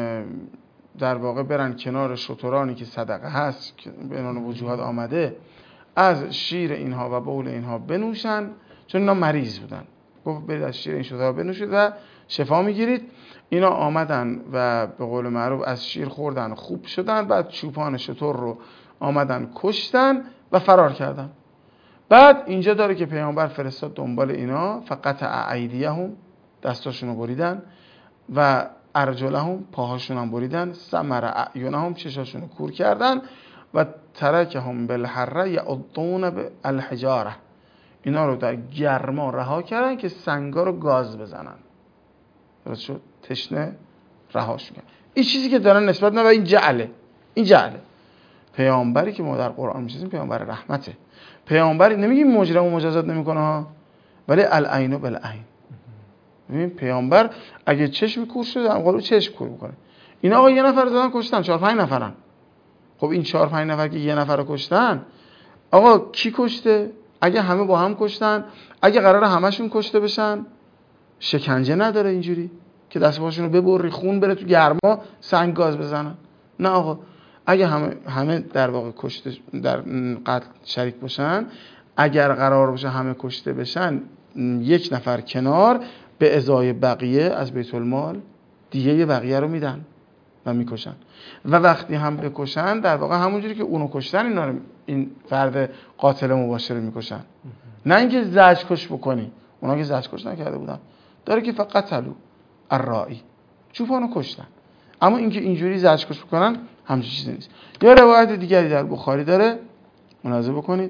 [SPEAKER 3] در واقع برن کنار شترانی که صدقه هست که به عنوان وجوهات آمده، از شیر اینها و بول اینها بنوشن، چون اینا مریض بودن. گفت برید از شیر این شترها بنوشید و شفا میگیرید. اینا آمدن و به قول معروف از شیر خوردن، خوب شدن، بعد چوپان شتر رو آمدن کشتن و فرار کردن. بعد اینجا داره که پیامبر فرستاد دنبال اینا، فقط ایدیهم، دستاشون رو بریدن، و ارجلهم، پاهاشون هم بریدن، ثمر اعینهم، چشاشون رو کور کردن، و ترکهم بالحره یعضون بالحجاره، اینا رو در گرما رها کردن که سنگا رو گاز بزنن. درست شد؟ تشنه رهاش میکنن. این چیزی که دارن نسبت نه و این جعله، این جعله. پیامبری که ما در قرآن میشناسیم پیامبر رحمته. پیامبری نمیگیم مجرم و مجازات نمیکنه ها، ولی العین بالعین. ببین پیامبر اگه چشم کور شده هم قالو چشم کور میکنه. اینا آقا یه نفر زدن کشتن، چهار پنج نفرن. خب این چهار پنج نفر که یه نفر رو کشتن، آقا کی کشته؟ اگه همه با هم کشتن، اگه قراره همشون کشته بشن، شکنجه نداره اینجوری که دست پاشون رو ببری خون بره تو گرما سنگ گاز بزنن. نه آقا، اگه همه همه در واقع کشته در قتل شریک باشن، اگر قرار باشه همه کشته بشن، یک نفر کنار به ازای بقیه از بیت المال دیگه بقیه رو میدن و میکشن. و وقتی هم بکشن در واقع همونجوری که اونو کشتن اینا رو، این فرد قاتل مباشر رو میکشن. نه اینکه زجر کش بکنی، اونا که زجر کش نکرده بودن، داره که فقط تلو الرائی، چوپانو کشتن. اما اینکه اینجوری زجر کش بکنن همچین چیزی نیست. یا روایت دیگری در بخاری داره، ملاحظه بکنید،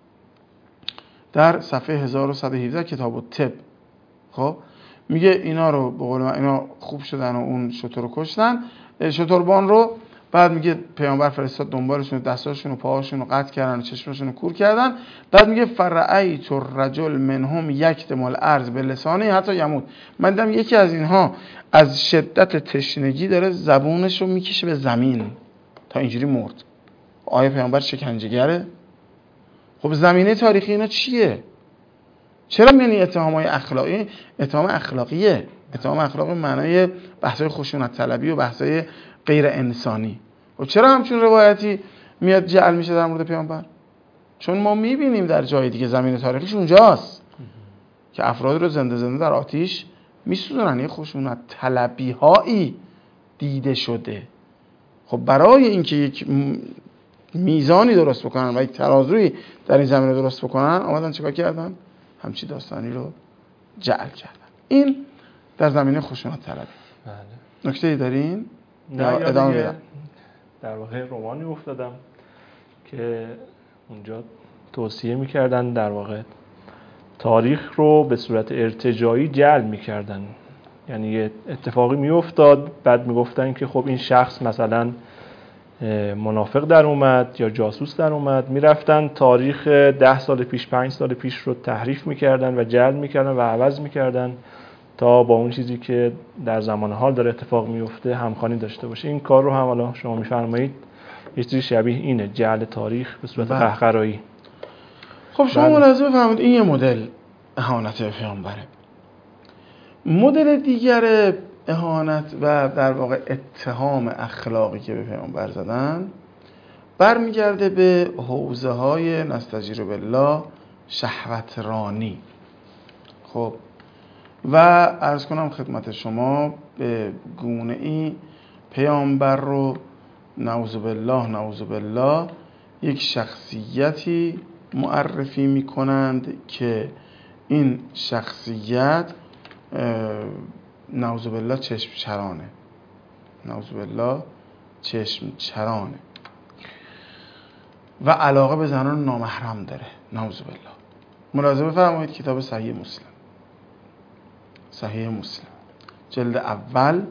[SPEAKER 3] در صفحه هزار و صد و هفده کتاب الطب. خب میگه اینا رو به قول من اینا خوب شدن و اون شتر رو کشتن، شتربان رو. بعد میگه پیامبر فرستاد دنبالشون، دستاشون و پاهاشون رو قطع کردن و چشمشون رو کور کردن. بعد میگه فرعیت الرجل منهم یکتم الارض بلسانه حتی یموت، من دیدم یکی از اینها از شدت تشنگی داره زبونش رو میکشه به زمین تا اینجوری مرد. آیا پیامبر شکنجهگره؟ خب زمینه تاریخی اینا چیه؟ چرا میانی اتهامای اخلاقی؟ اتهام اخلاقیه. اتهام اخلاقی معنای بحث‌های خشونت طلبی و بحث‌های غیر انسانی. خب چرا همچون روایتی میاد جعل میشه در مورد پیامبر؟ چون ما میبینیم در جای دیگه زمینه تاریخیش اونجاست که افراد رو زنده زنده در آتیش میسوزونن. یه خشونت طلبی هایی دیده شده. خب برای اینکه یک میزانی درست بکنن و یک ترازویی در این زمینه درست بکنن آمدن چیکار کردن؟ همچی داستانی رو جعل کردن. این در زمینه خشونت طلبی.
[SPEAKER 2] بله.
[SPEAKER 3] نکته‌ای دارین؟
[SPEAKER 2] نه
[SPEAKER 3] یا ادامه بدم؟
[SPEAKER 2] در واقع رومانی افتادم که اونجا توصیه میکردن در واقع تاریخ رو به صورت ارتجاعی جعل میکردن. یعنی یه اتفاقی میافتاد بعد میگفتن که خب این شخص مثلا منافق در اومد یا جاسوس در اومد، میرفتن تاریخ ده سال پیش پنج سال پیش رو تحریف میکردن و جعل میکردن و عوض میکردن تا با اون چیزی که در زمان حال داره اتفاق میفته همخوانی داشته باشه. این کار رو هم حالا شما میفرمایید یه چیزی شبیه اینه، جعل تاریخ به صورت قهقرایی.
[SPEAKER 3] خب شما ملاحظه بفرمایید این یه مدل اهانت به پیامبره. مدل دیگر اهانت و در واقع اتهام اخلاقی که به پیامبر زدن برمیگرده به حوزه های نستجیر بالله شهوت رانی. خب و عرض کنم خدمت شما به گونه ای پیامبر رو نعوذ بالله نعوذ بالله یک شخصیتی معرفی می کنند که این شخصیت نعوذ بالله چشم چرانه. نعوذ بالله چشم چرانه و علاقه به زنان نامحرم داره. نعوذ بالله. ملاحظه بفرمایید کتاب صحیح مسلم، صحیح مسلم جلد اول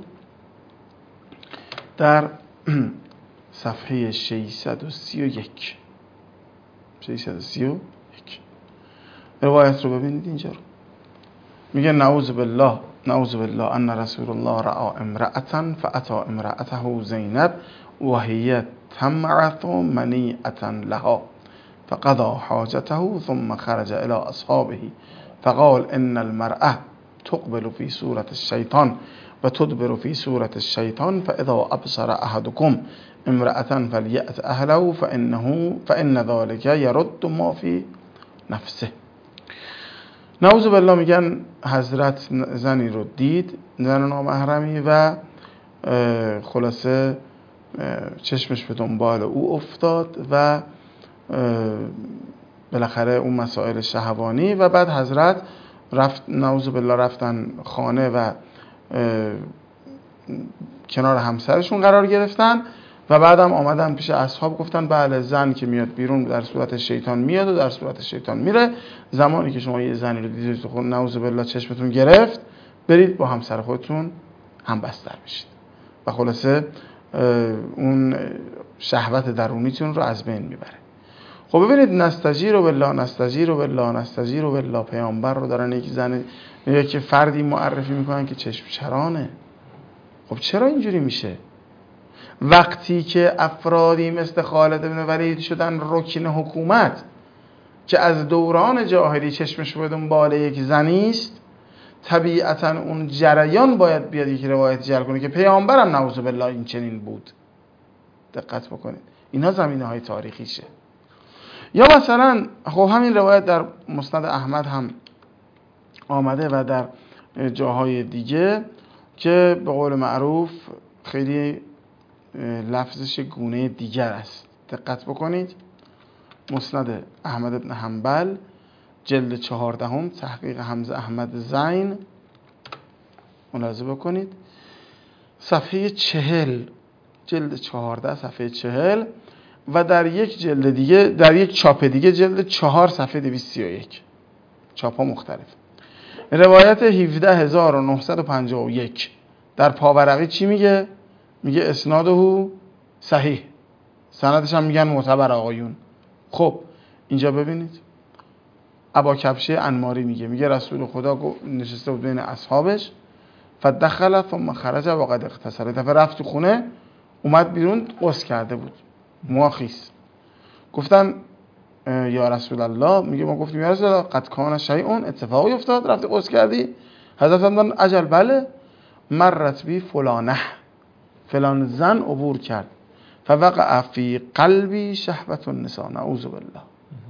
[SPEAKER 3] در صفحه ششصد و سی و یک ششصد و سی و یک روایت رو ببینید. اینجا رو میگه نعوذ بالله نعوذ بالله ان رسول الله رأى امرأة فأتى امرأته زینب وهي تمعث منیعة لها فقضى حاجته ثم خرج الى اصحابه فقال ان المرأة تقبل في صورة الشيطان وتدبر في صورة الشيطان فإذا أبصر أحدكم امرأة فليأت أهله فإنه فإن ذلك يرد ما في نفسه. نعوذ بالله میگن حضرت زنی رو دید، زن نامحرمی، و خلاصه چشمش به دنبال او افتاد و بالاخره اون مسائل شهوانی و بعد حضرت رفت نعوذ بالله رفتن خانه و کنار همسرشون قرار گرفتن و بعدم آمدن پیش اصحاب گفتن بله زن که میاد بیرون در صورت شیطان میاد و در صورت شیطان میره. زمانی که شما یه زنی رو دیدید خود نعوذ بالله چشمتون گرفت برید با همسر خودتون هم بستر بشید و خلاصه اون شهوت درونیتون رو از بین میبره. خب ببینید نستجیر بالله نستجیر بالله نستجیر بالله پیامبر رو دارن یک زن یک فردی معرفی میکنن که چشم چرانه. خب چرا اینجوری میشه؟ وقتی که افرادی مثل خالد بن ولید شدن رکن حکومت که از دوران جاهلی چشمش به دنبال یک زنی است، طبیعتا اون جریان باید بیاد یک روایت جر کنه که پیامبرم نعوذ بالله این چنین بود. دقت بکنید اینا زمینه های تاریخیشه. یا مثلا خب همین روایت در مسند احمد هم آمده و در جاهای دیگه که به قول معروف خیلی لفظش گونه دیگر است. دقت بکنید مسند احمد بن حنبل جلد چهاردهم تحقیق حمزه احمد زین ملاحظه بکنید صفحه چهل جلد چهارده صفحه چهل و در یک جلد دیگه در یک چاپ دیگه جلد چهار صفحه دویست و سی و یک چاپ ها مختلف. روایت هفده هزار و نهصد و پنجاه و یک در پاورقی چی میگه؟ میگه اسناده صحیح، سندش هم میگن معتبر آقایون. خب اینجا ببینید ابا کبشه انماری میگه میگه رسول خدا نشسته بود بین اصحابش فدخل ثم خرج و قد اغتسل. دفعه رفت تو خونه اومد بیرون قص کرده بود مواخیس گفتن یا رسول الله، میگه ما گفتیم یا رسول الله قد کان شیء، اتفاقی افتاد رفتی غسل کردی؟ حضرت هم اجل بله، مرت بی فلانه، فلان زن عبور کرد، فوقع فی قلبی شهوت النساء، نعوذ بالله.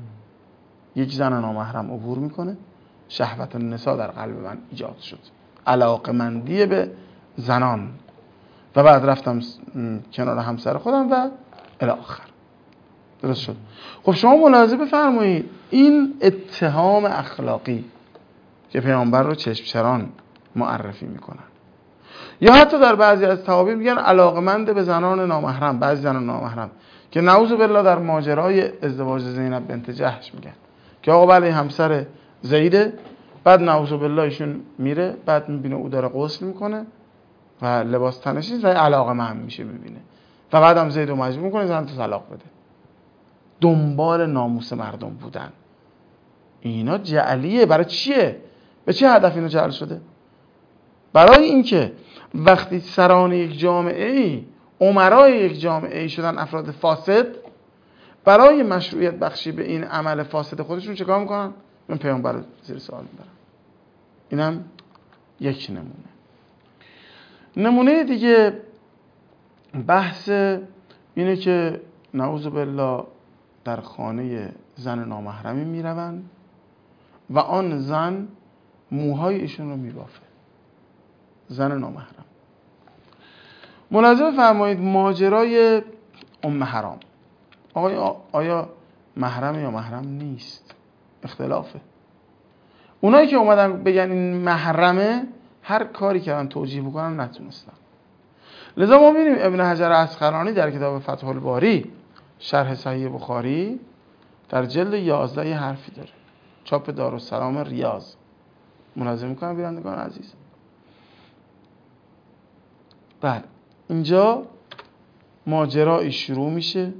[SPEAKER 3] یک زن نامحرم عبور میکنه، شهوت النساء در قلب من ایجاد شد، علاقمندی به زنان، و بعد رفتم کنار همسر خودم و الی آخر. درست شد. خب شما ملاحظه بفرمایید این اتهام اخلاقی که پیامبر رو چشم چران معرفی میکنن، یا حتی در بعضی از توابع میگن علاقمند به زنان نامحرم، بعضی زنان نامحرم، که نعوذ بالله در ماجرای ازدواج زینب بنت جحش میگن که آقا بله همسر زیده، بعد نعوذ بالله ایشون میره، بعد میبینه او داره غسل میکنه و لباس تنش نیست و علاقمند میشه میبینه، و بعد هم زید رو مجبور میکنه زن تو طلاق بده. دنبال ناموس مردم بودن. اینا جعلیه. برای چیه؟ به چه هدف اینو جعل شده؟ برای اینکه وقتی سران یک جامعه ای، امرای یک جامعه ای شدن افراد فاسد، برای مشروعیت بخشی به این عمل فاسد خودشون چه کار میکنن؟ من پیامبر رو زیر سوال میبرن. اینم یک نمونه. نمونه دیگه بحث اینه که نعوذ بالله در خانه زن نامحرمی میروند و آن زن موهای ایشون رو میبافه. زن نامحرم. ملاحظه فرمایید ماجرای ام حرام، آقای آیا محرم یا محرم نیست؟ اختلافه. اونایی که اومدن بگن این محرمه، هر کاری کردن توجیه بکنن نتونستن. لذا ما می‌بینیم ابن حجر عسقلانی در کتاب فتح الباری شرح صحیح بخاری در جلد یازده یه حرفی داره، چاپ دارالسلام ریاض. ملاحظه میکنم بینندگان عزیز. بعد اینجا ماجرایی شروع میشه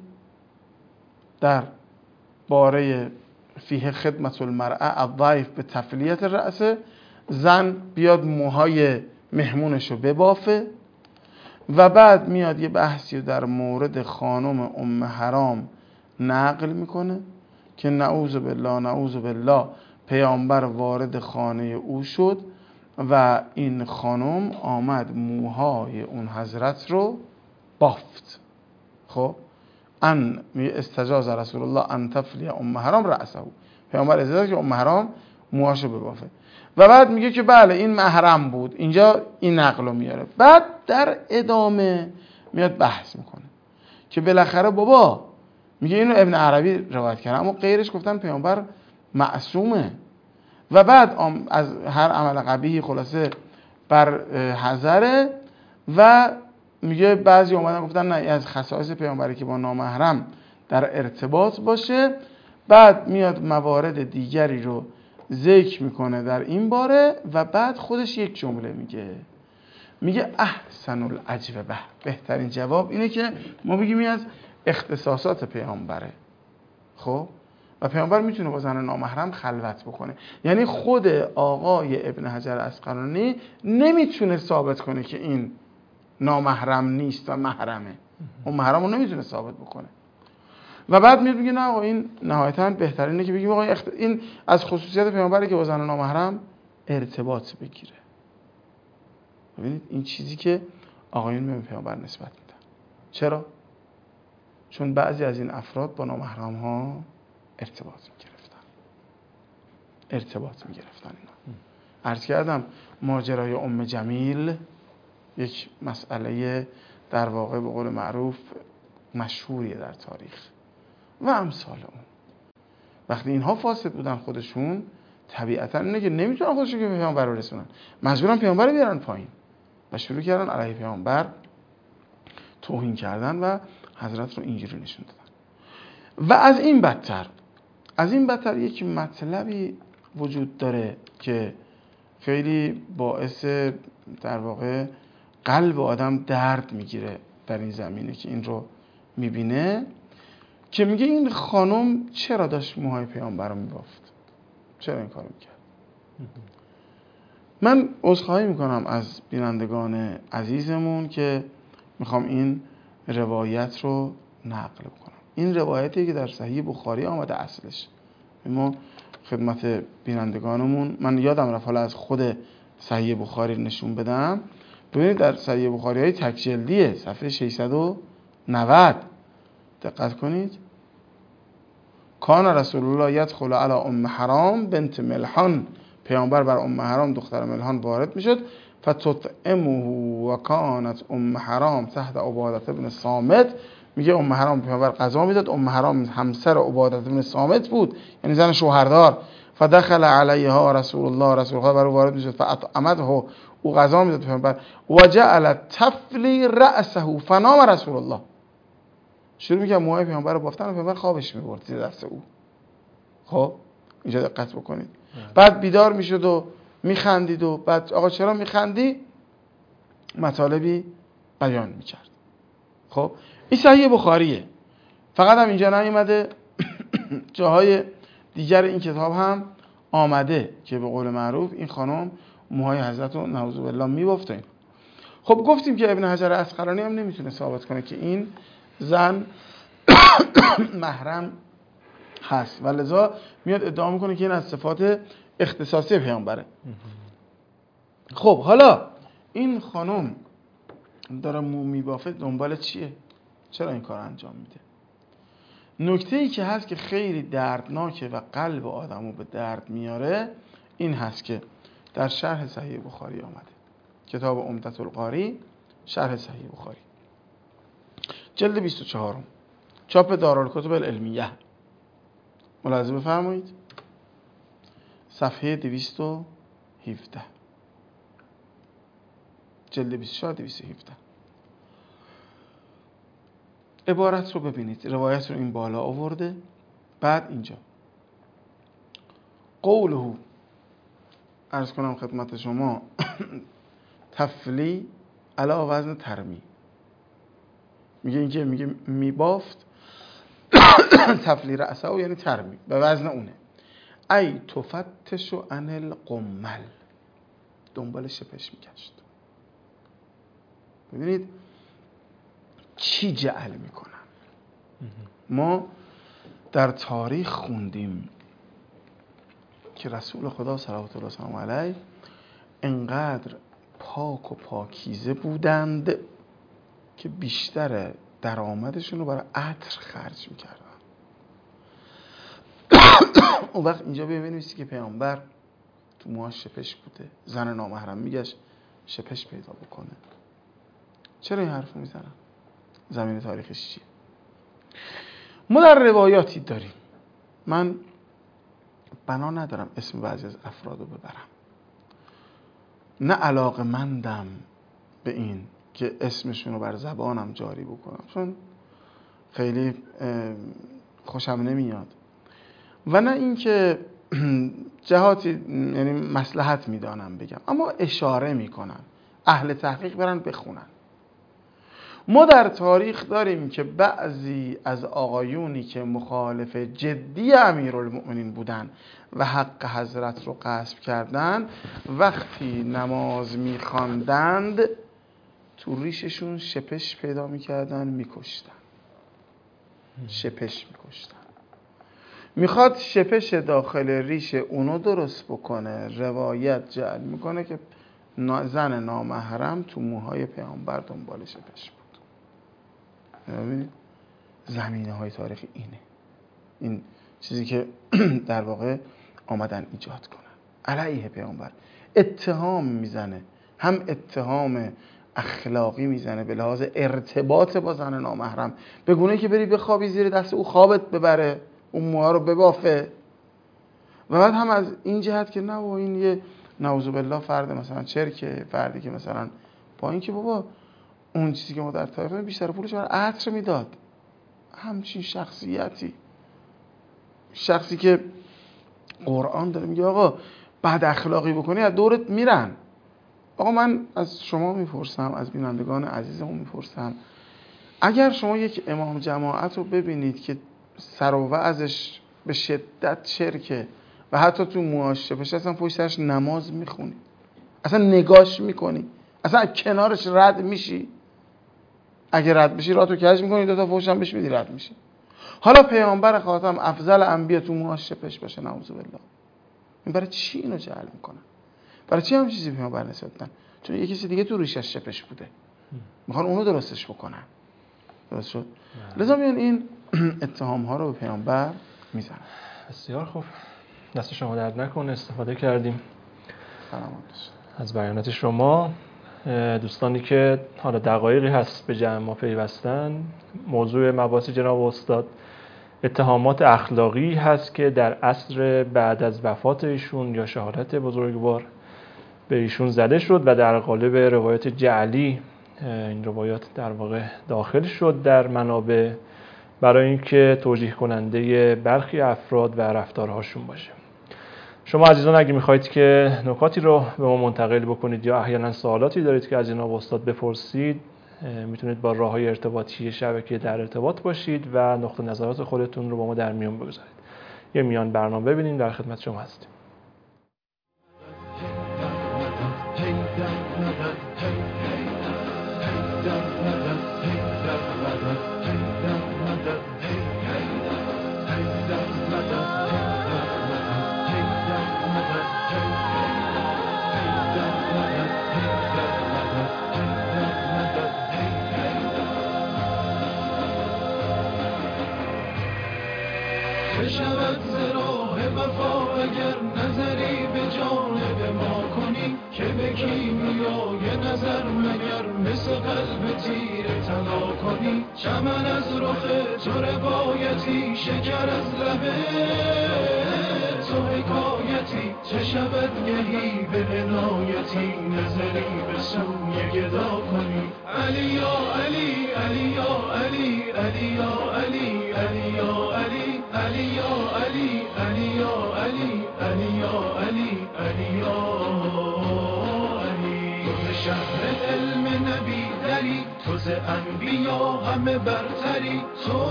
[SPEAKER 3] در باره فیه خدمت المرأة الضعیف به تفلیت رأسه، زن بیاد موهای مهمونشو ببافه، و بعد میاد یه بحثی در مورد خانم ام حرام نقل میکنه که نعوذ بالله نعوذ بالله پیامبر وارد خانه او شد و این خانم آمد موهای اون حضرت رو بافت. خب ان استجاز رسول الله ان تفلی ام حرام رأسه، پیامبر اجازه داد که ام حرام موهاشو ببافه، و بعد میگه که بله این محرم بود. اینجا این نقلو میاره. بعد در ادامه میاد بحث میکنه که بالاخره بابا میگه اینو ابن عربی روایت کرده، اما غیرش گفتن پیامبر معصومه، و بعد از هر عمل قبیحی خلاصه بر حذره، و میگه بعضی اومدن گفتن نه از خصائص پیامبری که با نامحرم در ارتباط باشه. بعد میاد موارد دیگری رو ذکر میکنه در این باره، و بعد خودش یک جمله میگه، میگه احسن الاجوبه، بهترین جواب اینه که ما بگیم این از اختصاصات پیامبره. خب و پیامبر میتونه با زن نامحرم خلوت بکنه. یعنی خود آقای ابن حجر عسقلانی نمیتونه ثابت کنه که این نامحرم نیست و محرمه، اون محرم رو نمیتونه ثابت بکنه. و بعد میاد میگه نه آقا این نهایتاً بهترینه که بگیم آقا اخت... این از خصوصیات پیامبره که با زن نامحرم ارتباط بگیره. ببینید این چیزی که آقایون به پیامبر نسبت میدن. چرا؟ چون بعضی از این افراد با نامحرم ها ارتباط میگرفتن. ارتباط میگرفتن اینا. عرض کردم ماجرای ام جمیل یک مسئله در واقع به قول معروف مشهوریه در تاریخ و امثال اون. وقتی اینها فاسد بودن خودشون، طبیعتا اینه که نمیتونن خودشون که پیامبر رو رسونن، مجبورن پیامبر رو بیارن پایین و شروع کردن علیه پیامبر توهین کردن و حضرت رو اینجوری نشون دادن. و از این بدتر از این بدتر یک مطلبی وجود داره که خیلی باعث در واقع قلب آدم درد میگیره در این زمینه که این رو میبینه، که میگه این خانم چرا داشت موهای پیامبر رو میبافت؟ چرا این کارو میکرد؟ من عذرخواهی میکنم از بینندگان عزیزمون که میخوام این روایت رو نقل کنم. این روایتی که در صحیح بخاری آمده اصلش. ما خدمت بینندگانمون، من یادم رفت حالا از خود صحیح بخاری نشون بدم. ببینید در صحیح بخاری های تک جلدیه، صفحه ششصد و نود دقت کنید. کان رسول الله یدخل علی ام حرام بنت ملحان، پیامبر بر ام حرام دختر ملحان وارد میشد. فتطعمه و کانت ام حرام تحت عبادة بن صامت، میگه ام حرام پیامبر غذا میداد، ام حرام همسر عبادة بن صامت بود، یعنی زن شوهردار. فدخل علیها رسول الله، رسول الله بر او وارد میشد. فاطعمته، او غذا میداد پیامبر. و جعل تفلی رأسه فنام رسول الله، شروع میکنه موهای پیامبر رو بافتن و پیامبر خوابش میبرد زیر دست او. خب اینجا دقت بکنید. بعد بیدار میشد و میخندید و بعد آقا چرا میخندی؟ مطالبی بیان میکرد. خب این صحیح بخاریه، فقط هم اینجا نیومده، جاهای دیگر این کتاب هم آمده که به قول معروف این خانم موهای حضرت رو نعوذ بالله میبافته. خب گفتیم که ابن حجر عسقلانی هم نمیتونه ثابت کنه که این زن محرم هست و لذا میاد ادعا میکنه که این از صفات اختصاصی پیامبره. خب حالا این خانم داره مو میبافه، دنبال چیه؟ چرا این کار انجام میده؟ نکته ای که هست که خیلی دردناکه و قلب آدمو به درد میاره این هست که در شرح صحیح بخاری آمده، کتاب عمدة القاری شرح صحیح بخاری جلد بیست و چهار، چاپ دارالکتب العلمیه، ملاحظه بفرمایید، صفحه دویست و هفده، جلد بیست و چهار دویست و هفده. عبارت رو ببینید، روایت رو این بالا آورده. بعد اینجا قوله، عرض کنم خدمت شما، تفلی علی وزن ترمی، میگه اینکه میگه میبافت تفلی رأسه، یعنی ترمی به وزن اونه. ای تفتش عن القمل، دنبال شپش میگشت. ببینید چی جعل میکنن. ما در تاریخ خوندیم که رسول خدا صلوات الله وسلامه علیه انقدر پاک و پاکیزه بودند که بیشتر درآمدشون رو برای عطر خرج میکردن. اون وقت اینجا ببینید که پیامبر تو موهاش شپش بوده، زن نامحرم میگشت شپش پیدا بکنه. چرا این حرف میزنن؟ زمین تاریخش چیه؟ ما در روایاتی داریم، من بنا ندارم اسم بعضی از افراد رو ببرم، نه علاقه‌مندم به این که اسمشون رو بر زبانم جاری بکنم، چون خیلی خوشم نمیاد، و نه اینکه جهاتی یعنی مصلحت میدانم بگم، اما اشاره میکنن، اهل تحقیق برن بخونن. ما در تاریخ داریم که بعضی از آقایونی که مخالف جدی امیرالمؤمنین بودن و حق حضرت رو غصب کردن، وقتی نماز میخواندند تو ریششون شپش پیدا میکردن، میکشتن. شپش میکشتن. میخواد شپش داخل ریش اونو درست بکنه، روایت جعل میکنه که زن نامحرم تو موهای پیامبر دنبال شپش بود. ببینید زمینه های تاریخی اینه، این چیزی که در واقع آمدن ایجاد کنن علیه پیامبر. اتهام میزنه، هم اتهام اخلاقی میزنه به لحاظ ارتباط با زن نامحرم، به گونه که بری بخوابی زیر دست او خوابت ببره، اون موها رو ببافه، و بعد هم از این جهت که نه و این یه نعوذ بالله فرد مثلا چرکه، فردی که مثلا با این که بابا اون چیزی که ما در تاریخ بیشتر پولش برای عطر میداد، همچین شخصیتی، شخصی که قرآن داره میگه آقا بد اخلاقی بکنی از دورت میرن. آقا من از شما میپرسم، از بینندگان عزیزمون میپرسم، اگر شما یک امام جماعت رو ببینید که سر و وضعش به شدت چرکه و حتی تو موهاش شپش، اصلا پشت سرش نماز میخونی، اصلا نگاش میکنی، اصلا کنارش رد میشی؟ اگه رد بشی راتو کج میکنی، دو تا فوش هم بهش میدی رد میشی. حالا پیامبر خاتم افضل انبیا تو موهاش چپش باشه، نعوذ بالله. این برای چی اینو جعل میکنن؟ برای چی هم چیزی پیامبر نسبت بدن؟ چون یه کسی دیگه تو ریشش چپش بوده، میخوان اونو درستش بکنن. درست شد؟ لذا میان این اتهام ها رو به پیامبر میزنن.
[SPEAKER 2] بسیار خوب، دست شما درد نکنه، استفاده کردیم از بیانات شما. دوستانی که حالا دقایقی هست به جمع ما پیوستن، موضوع مباحث جناب استاد اتهامات اخلاقی هست که در عصر بعد از وفات ایشون یا شهادت بزرگوار به ایشون زده شد و در قالب روایت جعلی این روایات در واقع داخل شد در منابع برای اینکه توجیه کننده برخی افراد و رفتارهاشون باشه. شما عزیزان اگه میخواید که نکاتی رو به ما منتقل بکنید یا احیانا سوالاتی دارید که از جناب استاد بپرسید، میتونید با راههای ارتباطی شبکه در ارتباط باشید و نقطه نظرات خودتون رو با ما در میون بگذارید. یه میان برنامه ببینید، در خدمت شما هستیم.
[SPEAKER 4] شود ز راه وفا اگر نظری به جانب ما کنی، که به کیمیای نظر مگر مثل قلب تیر طلا کنی. چمن از رخ تو روایتی، شکر از لب تو حکایتی. چه شود گهی به عنایتی، نظری به سوی گدا کنی. علی یا علی، علی یا علی، علی یا علی، علی یا علی، علی یا علی، علی یا علی، علی یا علی، علی یا علی. تو ز شهر علم نبی دری، تو ز انبیا همه برتری. تو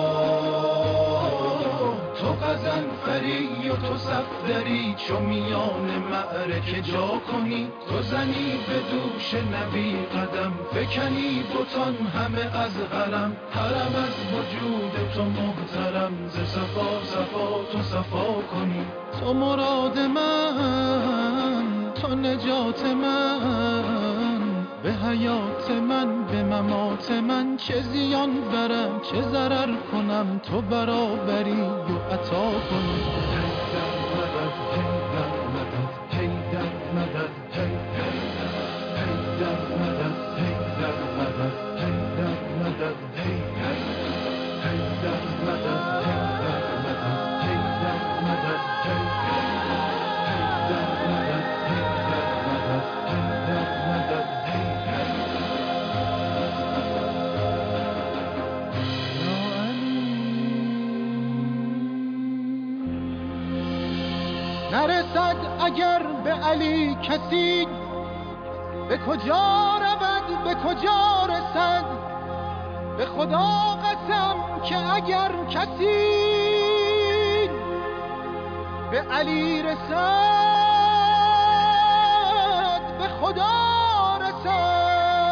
[SPEAKER 4] تو قزنفری و تو صفدری، چو میان معرکه جا کنی. تو زنی به دوش نبی قدم، فکنی بتان همه از حرم. حرم از وجود تو محترم، ز صفا صفا تو صفا کنی. تو مراد من، تو نجات من، به حیات من، به ممات من. چه زیان برم، چه ضرر کنم، تو برابری و عطا کنی. نرسد اگر به علی کسی، به کجا رود، به کجا رسد. به خدا قسم که اگر کسی به علی رسد، به خدا رسد.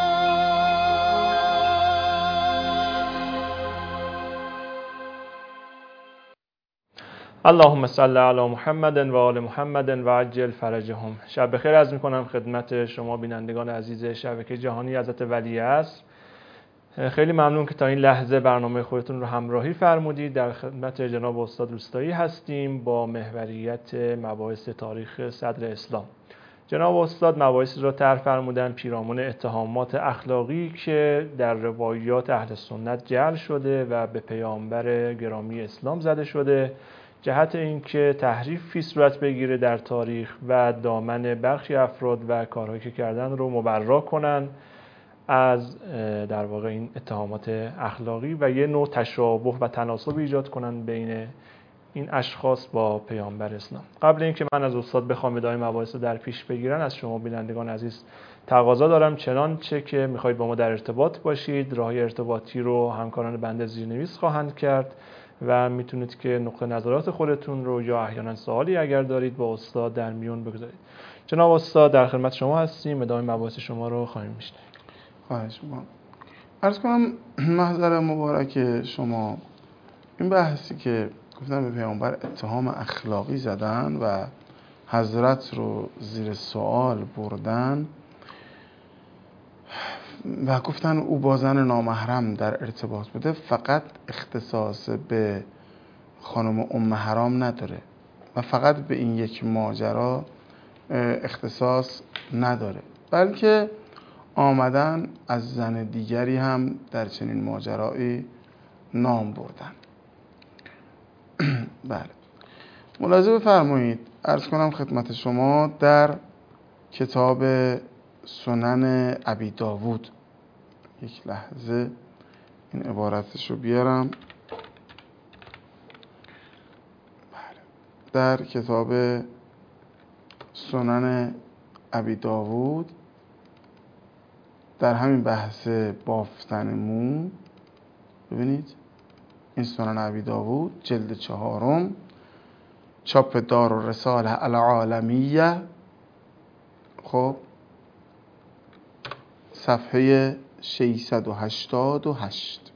[SPEAKER 2] اللهم صل علی محمد و آل محمد و عجل فرجهم. شب بخیر عرض می‌کنم خدمت شما بینندگان عزیز شبکه جهانی حضرت ولی عصر. خیلی ممنون که تا این لحظه برنامه خودتون رو همراهی فرمودید. در خدمت جناب استاد روستایی هستیم با محوریت مباحث تاریخ صدر اسلام. جناب استاد مباحثی را طرح فرمودن پیرامون اتهامات اخلاقی که در روایات اهل سنت جعل شده و به پیامبر گرامی اسلام زده شده، جهت اینکه تحریفی صورت بگیره در تاریخ و دامن برخی افراد و کارهایی که کردن رو مبرا کنن از در واقع این اتهامات اخلاقی و یه نوع تشابه و تناسب ایجاد کنن بین این اشخاص با پیامبر اسلام. قبل اینکه من از استاد بخوام ادامه مباحث رو در پیش بگیرن، از شما بینندگان عزیز تقاضا دارم چنانچه که میخواید با ما در ارتباط باشید، راهی ارتباطی رو همکاران بنده زیرنویس خواهند کرد و میتونید که نقطه نظرات خودتون رو یا احیانا سوالی اگر دارید با استاد در میون بگذارید. جناب استاد در خدمت شما هستیم، ادامه مباحث شما رو خواهیم میشنوید.
[SPEAKER 3] خواهش می‌کنم. عرض کنم محضر مبارک شما این بحثی که گفتن به پیامبر اتهام اخلاقی زدن و حضرت رو زیر سوال بردن و گفتن او با زن نامحرم در ارتباط بوده، فقط اختصاص به خانم ام حرام نداره و فقط به این یک ماجرا اختصاص نداره، بلکه آمدن از زن دیگری هم در چنین ماجرایی نام بردن. بله، ملاحظه بفرمایید. عرض کنم خدمت شما در کتاب سنن ابی داوود، یک لحظه این عبارتش رو بیارم. بله، در کتاب سنن ابی داوود در همین بحث بافتن مو، ببینید این سنن ابی داوود جلد چهارم، چاپ دار الرساله العالمیه، خب صفحه ششصد و هشتاد و هشت،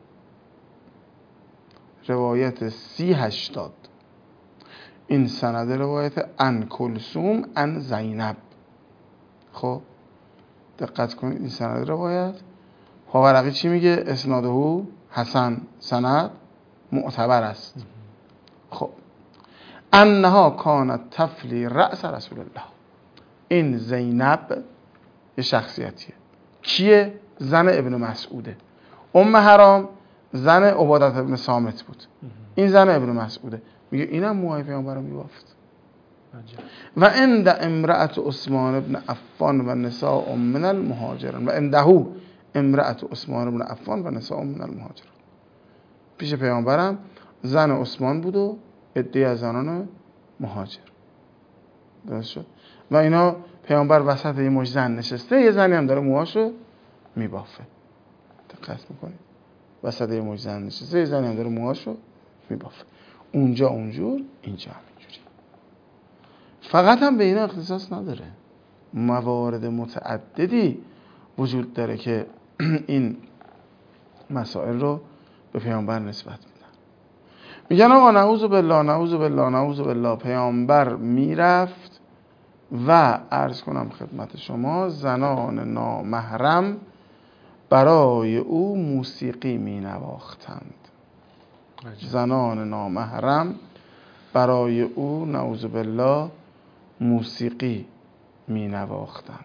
[SPEAKER 3] روایت سی هشتاد. این سند روایت ان کلثوم ان زینب. خب دقت کنید، این سند روایت پاورقی چی میگه؟ اسناده حسن، سند معتبر است. خب انها کانت تفلی رأس رسول الله. این زینب یه شخصیتیه. کیه؟ زن ابن مسعوده. ام حرام زن عبادت ابن صامت بود. این زن ابن مسعوده. میگه اینم موهای پیامبر رو میبافت. و عند امرأت عثمان ابن عفان و نساء من المهاجرین. و عنده امرأت عثمان ابن عفان و نساء من المهاجرین. پیش پیامبرم زن عثمان بود و عده‌ای از زنان مهاجر. درست شد؟ و اینا پیامبر وسط یه مش زن نشسته، یه زنی هم داره موهاشو میبافه. دقت میکنید؟ وسط یه مش زن نشسته، یه زنی هم داره موهاشو میبافه. اونجا اونجور، اینجا هم اینجوری. فقط هم به اینا اختصاص نداره. موارد متعددی وجود داره که این مسائل رو به پیامبر نسبت میدن. میگن آقا نعوذ بالله نعوذ بالله نعوذ بالله، پیامبر میرفت و عرض کنم خدمت شما زنان نامحرم برای او موسیقی می نواختند. زنان نامحرم برای او نعوذ بالله موسیقی می نواختند.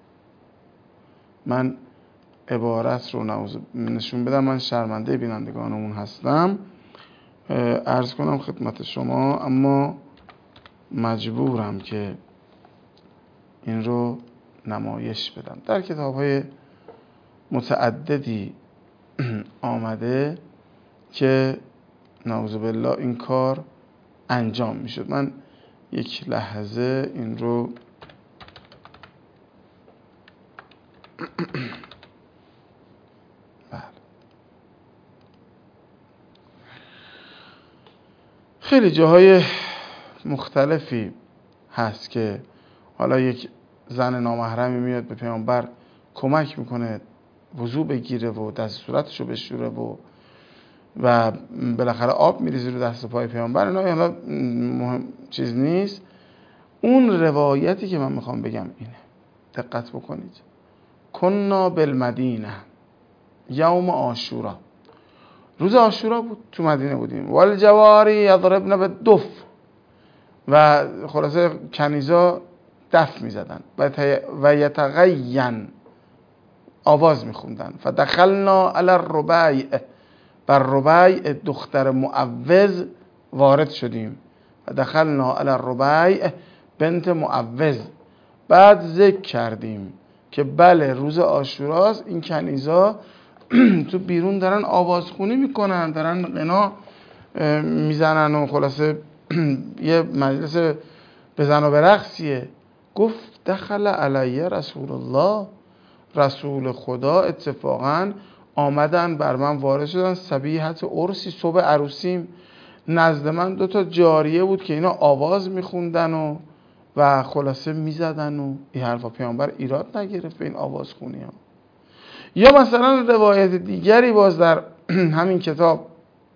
[SPEAKER 3] من عبارت رو نعوذ نشون بدم، من شرمنده بینندگانمون هستم، عرض کنم خدمت شما، اما مجبورم که این رو نمایش بدم. در کتاب‌های متعددی آمده که نعوذ بالله این کار انجام میشد. من یک لحظه این رو بله. خیلی جاهای مختلفی هست که حالا یک زن نامحرمی میاد به پیامبر کمک میکنه وضو بگیره و دست صورتشو بشوره و و بالاخره آب میریزه رو دست و پای پیامبر. اینا حالا مهم چیز نیست. اون روایتی که من میخوام بگم اینه، دقت بکنید. کنا بالمدینه یوم عاشورا، روز عاشورا بود، تو مدینه بودیم. والجواری یضربن بالدف، و خلاصه کنیزا دف میزدن و یتغین، آواز میخوندن. فدخلنا علی الربیع، بر ربیع دختر معوذ وارد شدیم. فدخلنا علی الربیع بنت معوذ، بعد ذکر کردیم که بله روز عاشوراست، این کنیزا تو بیرون دارن آوازخونی میکنن، دارن غنا میزنن و خلاصه یه مجلس بزن و برقصیه. گفت دخل علی رسول الله، رسول خدا اتفاقا آمدن بر من وارد شدن. صبیحت عرسی، صبح عروسیم، نزد من دو تا جاریه بود که اینا آواز میخوندن و و خلاصه میزدن و این حرفا. پیامبر ایراد نگرفت به این آواز خونی ها. یا مثلا روایت دیگری باز در همین کتاب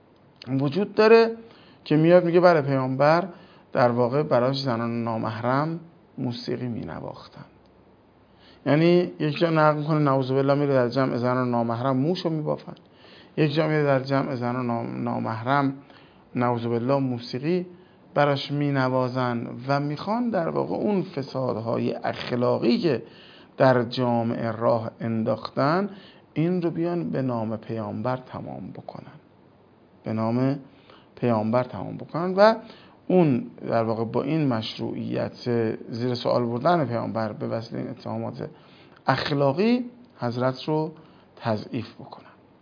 [SPEAKER 3] وجود داره که میاد میگه بله پیامبر در واقع براش زنان نامحرم موسیقی می نواختن. یعنی یک جا نقل میکنه نعوذ بالله میره در جمع زنان نامحرم موشو میبافن، یک جا میره در جمع زنان نامحرم نعوذ بالله موسیقی براش می نوازن و میخوان در واقع اون فسادهای اخلاقی که در جامعه راه انداختن این رو بیان به نام پیامبر تمام بکنن، به نام پیامبر تمام بکنن و اون در واقع با این مشروعیت زیر سوال بردن پیامبر به وسیله این اتهامات اخلاقی حضرت رو تضعیف بکنن.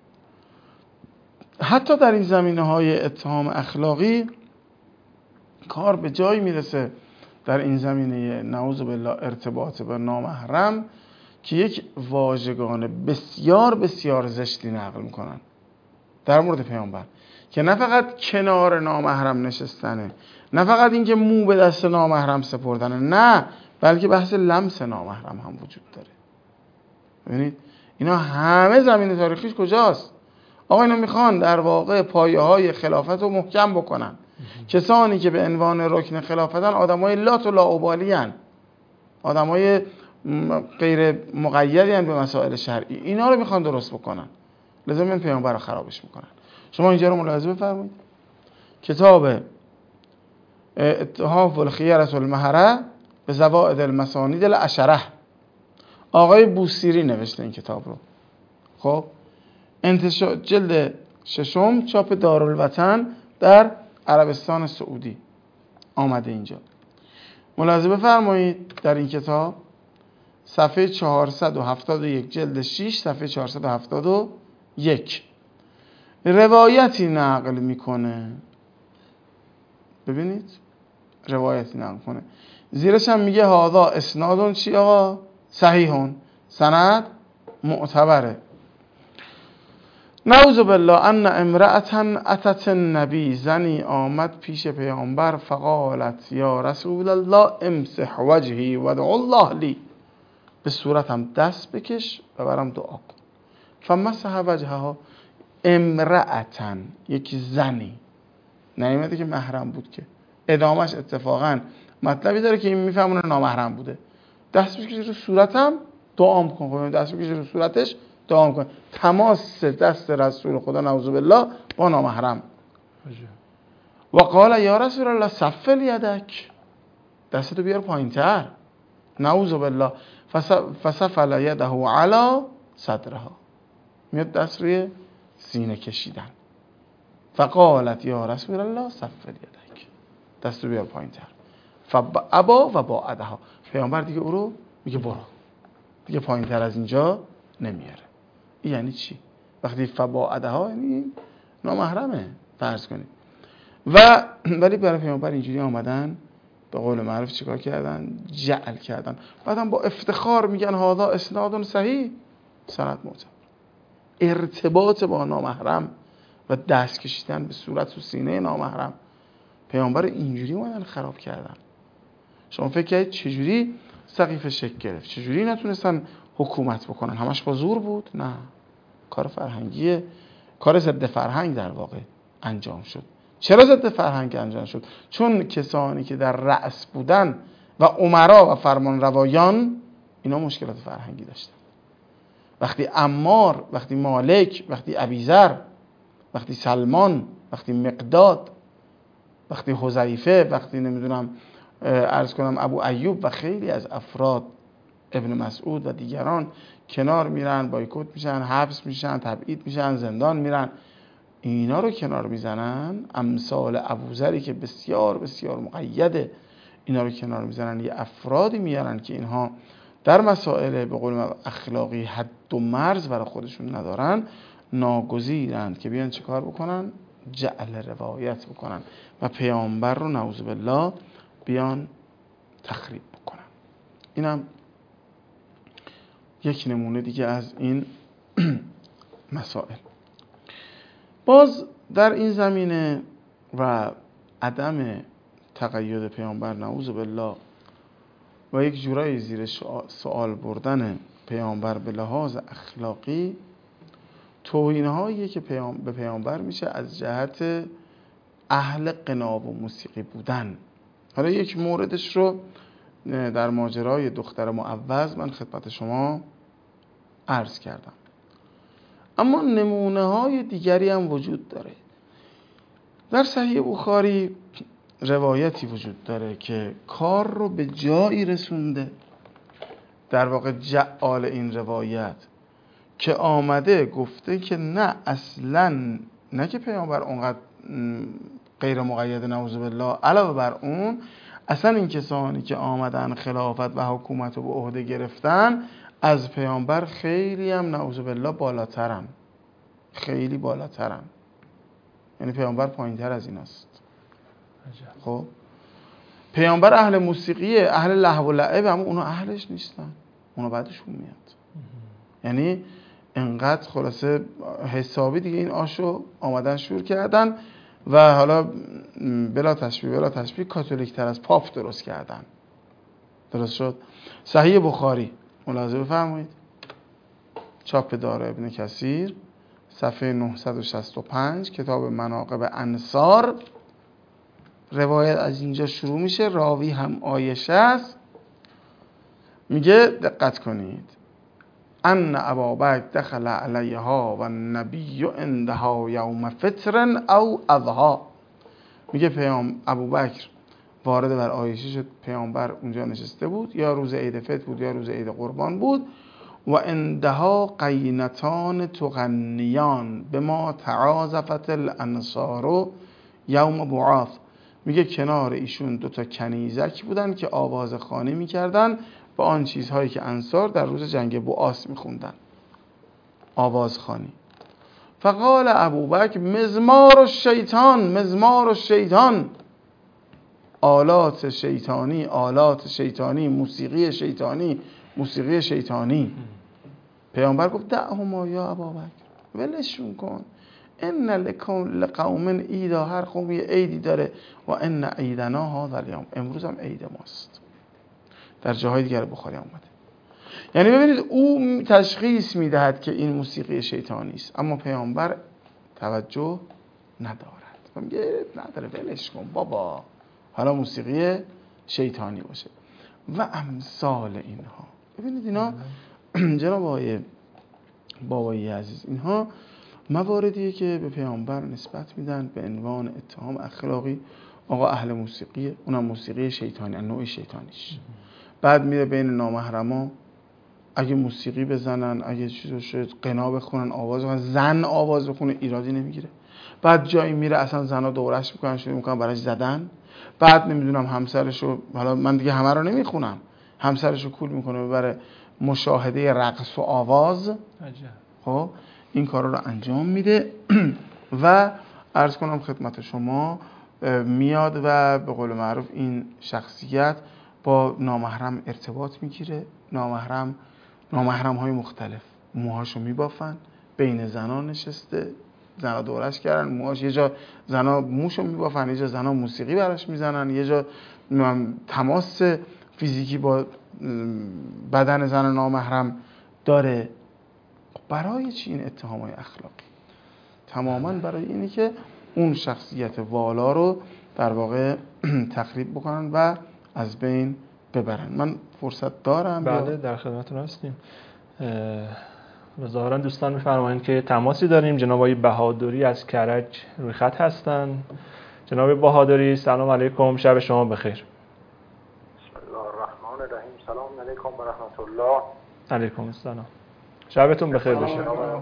[SPEAKER 3] حتی در این زمینه‌های اتهام اخلاقی کار به جایی میرسه در این زمینه نعوذ بالله ارتباط با نامحرم که یک واژگان بسیار بسیار زشتی نقل میکنن در مورد پیامبر که نه فقط کنار نامحرم نشستنه، نه فقط اینکه مو به دست نامحرم سپردنه، نه بلکه بحث لمس نامحرم هم وجود داره. ببینید اینا همه زمینه تاریخیش کجاست؟ آقا اینا میخوان در واقع پایه های خلافت رو محکم بکنن. کسانی که به عنوان رکن خلافتن آدمای لات و لاابالی هن، آدمای غیر مقیدی هن به مسائل شرعی، اینا رو میخوان درست بکنن، لذا من پیامبر رو خرابش میکنن. شما اینجا رو ملاحظه بفرمایید، کتاب اتحاف الخیرة المهره به زوائد المسانید العشره آقای بوصیری نوشته این کتاب رو. خب انتشار جلد ششم چاپ دارالوطن در عربستان سعودی آمده. اینجا ملاحظه بفرمایید در این کتاب صفحه چهارصد و هفتاد و یک جلد شش صفحه چهارصد و هفتاد و یک روایتی نقل میکنه. ببینید روایتی نقل کنه، زیرش هم میگه هذا اسنادون چی آقا؟ صحیحون، سند معتبره. نعوذ بالله ان امرأة اتت النبی، زنی آمد پیش پیامبر فقالت یا رسول الله امسح وجهی ودعو الله لی، به صورتم دست بکش و برام دعا کن. فمسح وجهها. امرأة یک زنی، نمیده که محرم بود که، ادامش اتفاقا مطلبی داره که این میفهمونه نامحرم بوده. دست بکشه رو صورتم دعا کن، دست بکشه رو صورتش دعا کن. تماس دست رسول خدا نعوذ بالله با نامحرم. و قال یا رسول الله سفل یدک، دستتو بیار پایینتر. نعوذ بالله. فسفل یده علی صدرها، میاد دست روی سینه کشیدن. فقالت یا رسول الله سفل یدک، دستو بیار پایینتر. فابا و باعدها، پیامبر دیگه او رو میگه برو، دیگه پایینتر از اینجا نمیاره. این یعنی چی؟ وقتی فباعدها یعنی نامحرمه فرض کنید. و ولی برای پیامبر اینجوری آمدن به قول معروف چیکار کردن؟ جعل کردن. بعدم با افتخار میگن هذا اسناد صحیح، سند معتبر. ارتباط با نامحرم و دست کشیدن به صورت و سینه نامحرم، پیامبر اینجوری اومدن خراب کردن. شما فکر کنید چجوری سقیفه شکل گرفت؟ چجوری نتونستن حکومت بکنن؟ همش با زور بود؟ نه، کار فرهنگیه، کار ضد فرهنگ در واقع انجام شد. چرا ضد فرهنگ انجام شد؟ چون کسانی که در رأس بودن و امرا و فرمان روایان اینا مشکلات فرهنگی داشتن. وقتی عمار، وقتی مالک، وقتی ابیذر، وقتی سلمان، وقتی مقداد، وقتی حذیفه، وقتی نمیدونم عرض کنم ابو ایوب و خیلی از افراد، ابن مسعود و دیگران کنار میرن، بایکوت میشن، حبس میشن، تبعید میشن، زندان میرن، اینا رو کنار میزنن. امثال ابوذری که بسیار بسیار مقیده، اینا رو کنار میزنن. یه افرادی میارن که اینها در مسائل به قول اخلاقی حد و مرز برای خودشون ندارن، ناگزیرند که بیان چه کار بکنن؟ جعل روایت بکنن و پیامبر رو نعوذ بالله بیان تخریب بکنن. اینم یک نمونه دیگه از این مسائل. باز در این زمینه و عدم تقید پیامبر نعوذ بالله و یک جورایی زیر سوال بردن پیامبر به لحاظ اخلاقی، توهین‌هایی که پیام به پیامبر میشه از جهت اهل غنا و موسیقی بودن. حالا یک موردش رو در ماجرای دختر معوض من خدمت شما عرض کردم، اما نمونه های دیگری هم وجود داره. در صحیح بخاری روایتی وجود داره که کار رو به جایی رسونده، در واقع جعال این روایت که آمده گفته که نه اصلا، نه که پیامبر اونقدر غیر مقید نعوذ بالله، علاوه بر اون اصلا این کسانی که آمدن خلافت و حکومت رو به عهده گرفتن از پیامبر خیلی هم نعوذ بالله بالاترن، خیلی بالاترن، یعنی پیامبر پایین تر از این است. خب پیامبر اهل موسیقیه، اهل لهو و لعب، اما اونا اهلش نیستن، اونا بعدشون میاد. یعنی انقدر خلاصه حسابی دیگه این آشو آمدن شور کردن و حالا بلا تشبیه بلا تشبیه کاتولیک تر از پاپ درست کردن. درست شد. صحیح بخاری ملاحظه بفرمایید، چاپ دار ابن کثیر، صفحه نهصد و شصت و پنج، کتاب مناقب انصار. روایت از اینجا شروع میشه، راوی هم عایشه است. میگه دقت کنید، ان ابابکر دخل علیها و النبی عندها یوم فطر او اضحی. میگه پیام ابوبکر وارد بر عایشه شد، پیامبر اونجا نشسته بود، یا روز عید فطر بود یا روز عید قربان بود. و عندها قینتان تغنیان بما تعاذفت الانصار یوم بعاث. میگه کنار ایشون دو تا کنیزک بودن که آوازخوانی میکردن با آن چیزهایی که انصار در روز جنگ بعاث میخوندن، آوازخوانی. فقال ابوبکر مزمار الشیطان، مزمار الشیطان، آلات شیطانی، آلات شیطانی، موسیقی شیطانی، موسیقی شیطانی. پیامبر گفت دعهما یا ابابکر، ولشون کن، ان لقوم عیدا، هر قوم یه عیدی داره، و ان عیدنا هذا الیوم، امروز هم عید ماست. در جاهای دیگر بخاری آمده. یعنی ببینید او تشخیص میدهد که این موسیقی شیطانی است، اما پیامبر توجه ندارد و میگه نداره، ولش کن بابا، حالا موسیقی شیطانی باشه و امثال اینها. ببینید اینا جناب آقای بابایی عزیز، اینها مواردیه که به پیامبر نسبت میدن به عنوان اتهام اخلاقی. آقا اهل موسیقیه، اونم موسیقی شیطانی، نوع شیطانیش. بعد میره بین نامحرما، اگه موسیقی بزنن، اگه چیزو شد غنا بخونن، آواز بخونن، زن آواز بخونه، ایرادی نمیگیره. بعد جایی میره اصلا زنا دورش میکنن، شروع میکنن براش زدن. بعد نمیدونم همسرشو، حالا من دیگه همه رو نمیخونم، همسرشو کول میکنه ببره مشاهده رقص و آواز. خب این کارا رو انجام میده و عرض کنم خدمت شما میاد و به قول معروف این شخصیت با نامحرم ارتباط میگیره. نامحرم نامحرم های مختلف موهاشو میبافن، بین زنان نشسته، زنا دورش کردن، موهاش، یه جا زنا موشو میبافن، یه جا زنا موسیقی براش میزنن، یه جا تماس فیزیکی با بدن زن نامحرم داره. برای چی این اتهامای اخلاقی؟ تماما برای اینی که اون شخصیت والا رو در واقع تخریب بکنن و از بین ببرن. من فرصت دارم؟
[SPEAKER 2] بله در خدمتتون هستیم. ظاهرا دوستان می‌فرمایند که تماسی داریم. جناب آقای بهادری از کرج روی خط هستن. جناب بهادری سلام علیکم، شب شما بخیر.
[SPEAKER 5] بسم الله الرحمن الرحیم. سلام علیکم و رحمت الله.
[SPEAKER 2] علیکم السلام. شبتون بخیر باشه.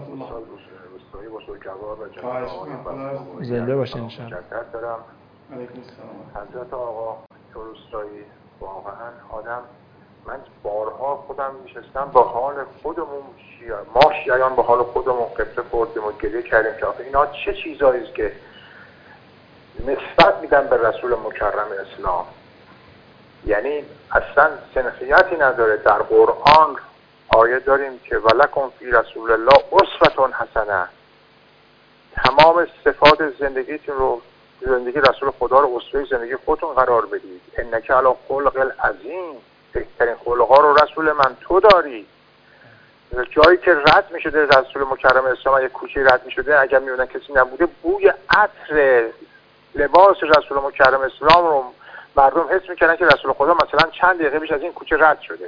[SPEAKER 2] زنده باشین ان شاء الله.
[SPEAKER 5] علیکم السلام. حضرت آقا روستایی، واقعا آدم، من بارها خودم میشستم با حال خودمون، شیعه ما شیعیان با حال خودمون قصه خوردیم و گریه کردیم که آخه اینا چه چیزایی است که نسبت میدن به رسول مکرم اسلام. یعنی اصلا سنخیتی نداره. در قرآن آیه داریم که ولکم فی رسول الله اسوة حسنه، تمام صفات زندگیتون رو، زندگی رسول خدا رو اسوه زندگی خودتون قرار بدید. انک علی خلق العظیم، بهترین خلق‌ها رو رسول من تو داری. جایی که رد می شده رسول مکرم اسلام، اگه کوچه رد می شده اگر می بودن کسی نبوده، بوی عطر لباس رسول مکرم اسلام رو مردم حس می کردن که رسول خدا مثلا چند دقیقه بیش از این کوچه رد شده.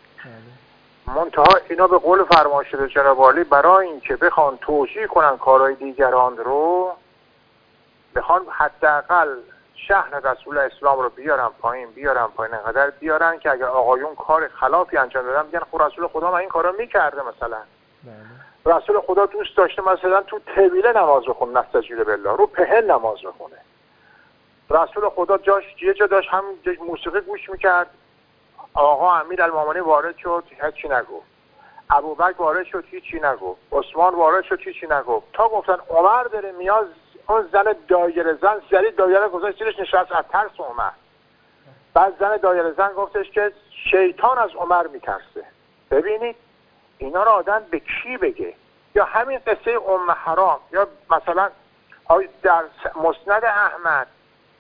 [SPEAKER 5] منتها اینا به قول فرمان شده جناب عالی برای اینکه بخوان توجیه کنن کارهای دیگران رو، بخوان حداقل شأن رسول اسلام رو بیارن پایین بیارن پایین انقدر بیارن که اگر آقایون کار خلافی انجام دادن بگن خب رسول خدا من این کارا میکرده. مثلا بله. رسول خدا دوست داشته مثلا تو طویله نماز بخونه، نستجیل بالله، رو پهن نماز بخونه. رسول خدا جاش یه جا داشت هم موسیقی گوش میکرد، آقا امیرالمومنین وارد شد هیچی نگفت، ابوبکر وارد شد هیچی نگفت، عثمان وارد شد هیچی نگفت، تا گفتن عمر داره میاد، اون زن دایره زن زری دایره گذاشت زیرش نشست از ترس عمر. بعد زن دایره زن گفتش که شیطان از عمر میترسه. ببینید اینا رو آدم به کی بگه؟ یا همین قصه ام حرام، یا مثلا در مسند احمد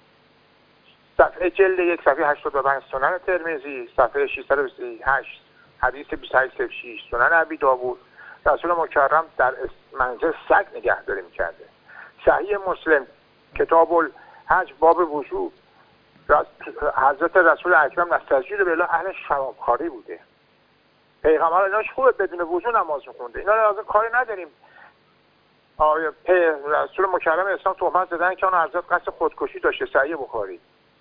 [SPEAKER 5] صفحه جلد یک صفحه هشتاد و پنج، سنن ترمذی صفحه ششصد و بیست و هشت، حدیث بیست و هشت صفر شش، سنن ابی داوود، رسول مکرم در منزل سگ نگهداری میکرده. صحیح مسلم کتاب الحج باب وضو، حضرت رسول اکرم نستجیل بالله اهل شرابخواری بوده. پیغمبر ایناش خوبه بدون وضو نماز میخونده. اینا لازم کاری نداریم. آیا رسول مکرم اسلام تهمت زدن که اون حضرت قصد خودکشی داشته، صحیح بخاری.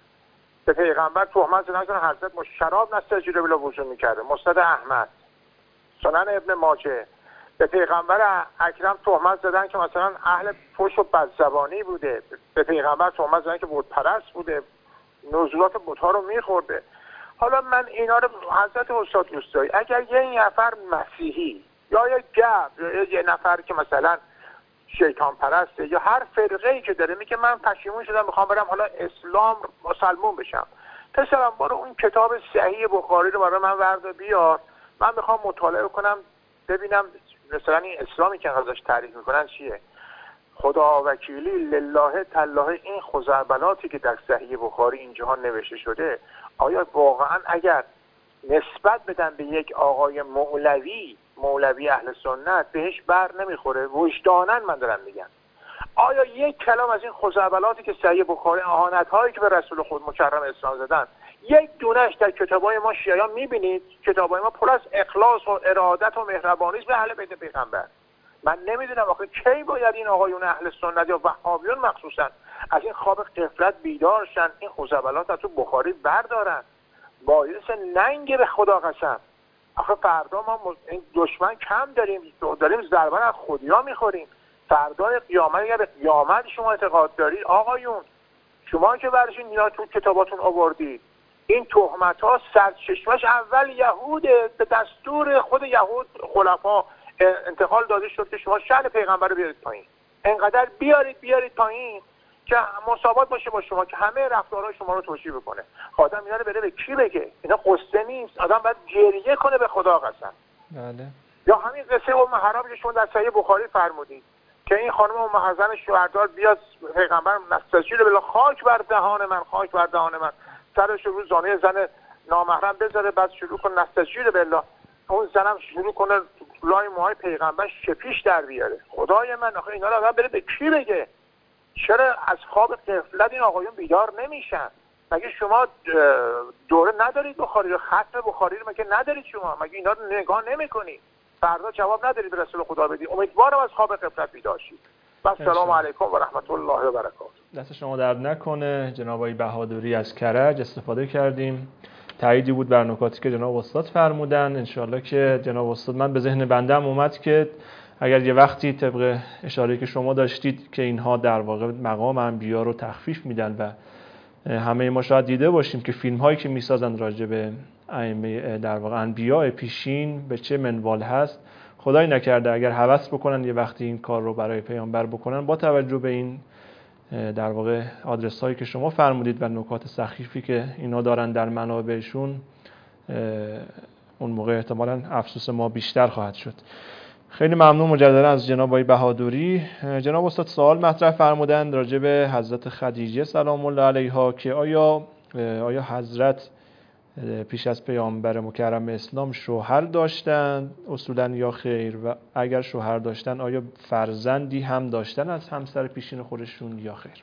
[SPEAKER 5] به پیغمبر تهمت زدن که اون حضرت شراب نستجیل بالله وضو میکرده، مسند احمد، سنن ابن ماجه. به پیغمبر اکرم تهمت زدن که مثلا اهل فحش و بدزبانی بوده، به پیغمبر تهمت زدن که بت پرست بوده، نزولات بت‌ها رو میخورده. حالا من اینا رو حضرت استاد دوستایی، اگر یه نفر مسیحی یا یه گرد یا یه نفر که مثلا شیطان پرسته یا هر فرقه‌ای که داره میگه من پشیمون شدم میخوام برم حالا اسلام مسلمون بشم، پسرم برو اون کتاب صحیح بخاری رو برای من ورد بیار، من میخوام مطالعه کنم ببینم مثلا این اسلامی که ازش تعریف میکنن چیه. خدا وکیلی لله تالله این خزعبلاتی که در صحیح بخاری اینجا نوشته شده، آیا واقعا اگر نسبت بدن به یک آقای مولوی مولوی اهل سنت بهش بر نمیخوره؟ وجدانن من دارم میگم، آیا یک کلام از این خزعبلاتی که صحیح بخاری، اهانت هایی که به رسول خود مکرم اسلام زدن، یک دونهش در کتابای ما شیعیان میبینید؟ کتابای ما پر از اخلاص و ارادت و مهربانی است به اهل بیت پیغمبر. من نمیدونم آخه کی باید این آقایون اهل سنت یا وهابیون مخصوصا از این خواب غفلت بیدار شن، این خزعبلات از تو بخاری بردارن. باعث ننگ به خدا قسم. آخه فردا ما این دشمن کم داریم، داریم ضربه از خودیا میخوریم. فردا قیامت اگر به قیامت شما اعتقاد دارید آقایون، شما که برشین اینا تو کتاباتون آوردید، این تهمت ها سرچشمش اول یهوده، به دستور خود یهود خلفا انتقال داده شد که شما شأن پیغمبر رو بیارید پایین، انقدر بیارید بیارید پایین که مساوات باشه با شما، که همه رفتارهای شما رو توجیه بکنه. آدم اینا رو بره به کی بگه؟ اینا قصه نیست، آدم باید گریه کنه به خدا قسم.
[SPEAKER 2] بله.
[SPEAKER 5] یا همین قصه ام حرام که شما در صحیح بخاری فرمودید که این خانم ام حزن شوهردار بیاد پیغمبر نستجیل بالله خاک بر دهان من، خاک بر دهان من، سرش رو زانوی زن نامحرم بذاره، بعد شروع کنه نستجیل بالله، اون زنم شروع کنه لای موهای پیغمبر شپیش در بیاره. خدای من آخه اینا رو آدم بره به کی بگه؟ چرا از خواب غفلت این آقایون بیدار نمیشن؟ مگه شما دوره ندارید بخاری رو، ختم بخاری رو مگه ندارید شما؟ مگه اینا رو نگاه نمی‌کنید؟ فردا جواب ندارید به رسول خدا بدید. امیدوارم از خواب غفلت بیدار شید. السلام علیکم و رحمت الله و برکاته.
[SPEAKER 2] دست شما درد نکنه. جناب آقای بهادری از کرج استفاده کردیم، تاییدی بود بر نکاتی که جناب استاد فرمودن. انشالله که جناب استاد، من به ذهن بنده هم اومد که اگر یه وقتی طبق اشاره‌ای که شما داشتید که اینها در واقع مقام انبیا رو تخفیف میدن و همه ما شاید دیده باشیم که فیلم هایی که میسازن راجع به ائمه در واقع انبیاء پیشین به چه منوال هست، خدای نکرده اگر هوس بکنن یه وقتی این کار رو برای پیامبر بکنن، با توجه به این در واقع آدرس هایی که شما فرمودید و نکات سخیفی که اینا دارن در منابعشون، اون موقع احتمالاً افسوس ما بیشتر خواهد شد. خیلی ممنون مجددا از جناب آقای بهادری. جناب استاد سوال مطرح فرمودند راجع به حضرت خدیجه سلام الله علیها که آیا آیا حضرت پیش از پیامبر مکرم اسلام شوهر داشتند اصولا یا خیر؟ و اگر شوهر داشتن آیا فرزندی هم داشتن از همسر پیشین خودشون یا خیر؟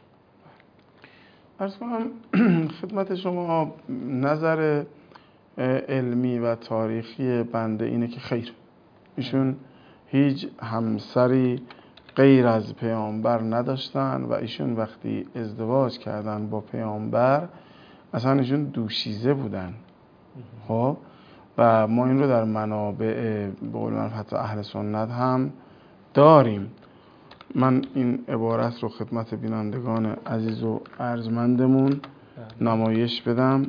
[SPEAKER 3] عرض کنم خدمت شما نظر علمی و تاریخی بنده اینه که خیر، ایشون هیچ همسری غیر از پیامبر نداشتن و ایشون وقتی ازدواج کردن با پیامبر اصلا ایشون دوشیزه بودن. خب و ما این رو در منابع به قول معروف حتی اهل سنت هم داریم. من این عبارت رو خدمت بینندگان عزیز و ارجمندمون نمایش بدم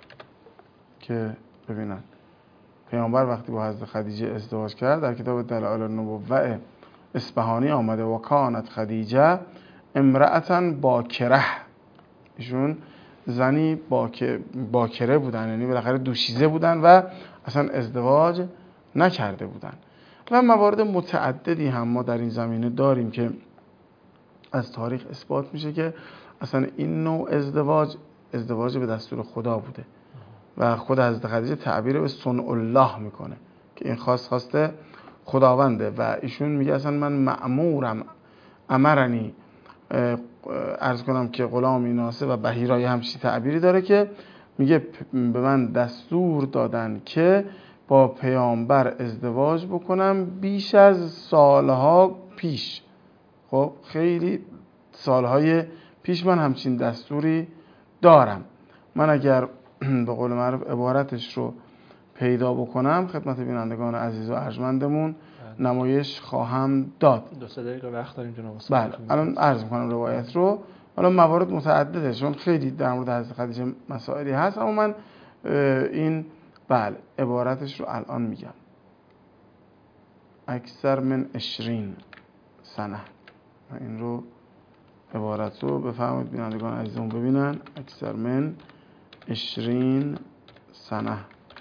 [SPEAKER 3] که ببینن. پیامبر وقتی با حضرت خدیجه ازدواج کرد در کتاب دلائل النبوة اصفهانی آمده و کانت خدیجه امرأة باکره، ایشون زنی باکره بودن، یعنی بالاخره دوشیزه بودن و اصلا ازدواج نکرده بودن. و موارد متعددی هم ما در این زمینه داریم که از تاریخ اثبات میشه که اصلا این نوع ازدواج ازدواج به دستور خدا بوده و خود حضرت خدیجه تعبیر به صنع الله میکنه که این خاص خواسته خداونده و ایشون میگه اصلا من مأمورم، امرنی، عرض کنم که غلامی ناصح و بحیرای همچین تعبیری داره که میگه به من دستور دادن که با پیامبر ازدواج بکنم بیش از سالها پیش. خب خیلی سالهای پیش من همچین دستوری دارم. من اگر به قول معروف عبارتش رو پیدا بکنم خدمت بینندگان عزیز و ارجمندمون نمایش خواهم داد.
[SPEAKER 2] دو سه دقیقه وقت داریم جناب استاد.
[SPEAKER 3] بله الان عرض میکنم روایت رو. حالا موارد متعدده چون خیلی در مورد حضرت خدیجه مسائلی هست، اما من این بله عبارتش رو الان میگم. اکثر من عشرین سنه، این رو عبارت رو بفرمایید بینندگان عزیزمون ببینن. اکثر من عشرین سنه.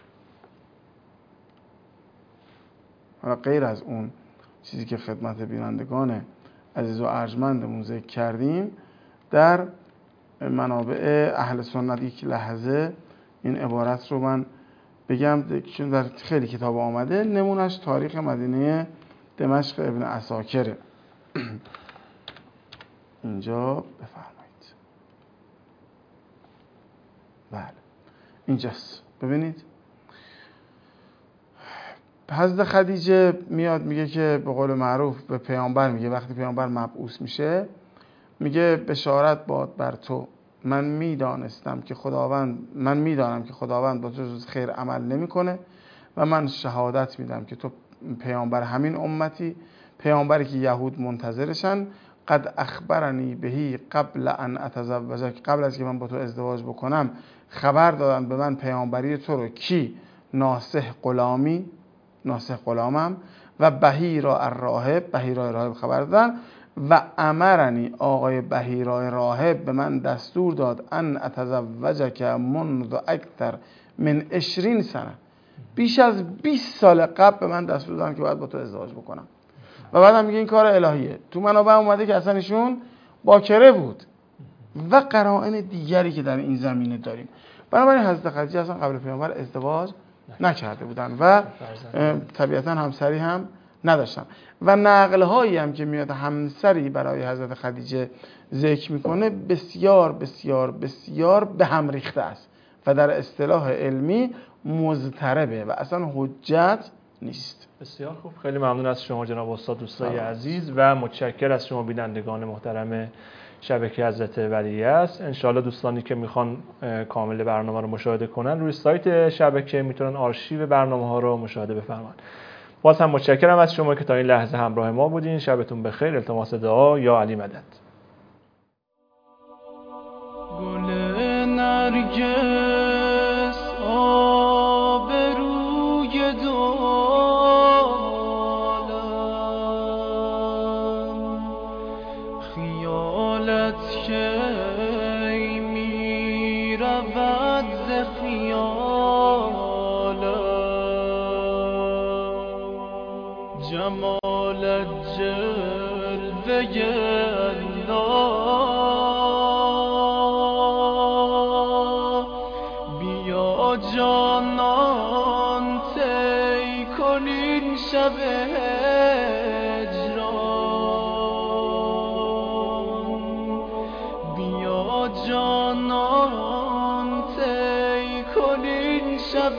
[SPEAKER 3] حالا غیر از اون چیزی که خدمت بینندگان عزیز و ارجمندمون ذکر کردیم در منابع اهل سنت یک لحظه این عبارت رو من بگم چون در خیلی کتاب آمده. نمونش تاریخ مدینه دمشق ابن عساکر. اینجا بفرمایید. بله اینجاست، ببینید حضرت خدیجه میاد میگه که به قول معروف به پیامبر میگه وقتی پیامبر مبعوث میشه میگه بشارت باد بر تو، من میدانستم که خداوند من میدانم که خداوند با تو جز خیر عمل نمیکنه و من شهادت میدم که تو پیامبر همین امتی، پیامبری که یهود منتظرشن. قد اخبرنی بهی قبل ان اتزوجک، قبل از که من با تو ازدواج بکنم خبر دادن به من پیامبری تو رو. کی؟ ناصح غلامی، ناصح غلامم، و بحیرا الراهب، بحیرا راهب خبر دادن. و امرنی، آقای بحیرا راهب به من دستور داد ان اتزوجک منذ اکثر من عشرین سنه، بیش از بیست سال قبل به من دستور دادن که باید با تو ازدواج بکنم. و بعدم میگه این کار الهیه. تو منابع اومده که اصلا ایشون باکره بود و قرائن دیگری که در این زمینه داریم. بنابراین حضرت خدیجه اصلا قبل پیامبر ازدواج نکرده بودن و طبیعتا همسری هم نداشتن. و نقل هایی هم که میاد همسری برای حضرت خدیجه ذکر میکنه بسیار بسیار بسیار به هم ریخته است و در اصطلاح علمی مضطربه و اصلا حجت نیست.
[SPEAKER 2] بسیار خوب، خیلی ممنون از شما جناب استاد دوستای عزیز و متشکر از شما بینندگان محترم شبکه حضرت ولیعصر است. انشاءالله دوستانی که میخوان کامل برنامه رو مشاهده کنن روی سایت شبکه میتونن آرشیو برنامه ها رو مشاهده بفرمایید. باز هم متشکرم از شما که تا این لحظه همراه ما بودین. شبتون بخیر. التماس دعا یا علی مدد.
[SPEAKER 4] گل نرگس آبروی دالم، خیالت که می رود ز خیالم، جمالت جلوه الله، بیا جان شب هجران بیا جانان طی کنین شب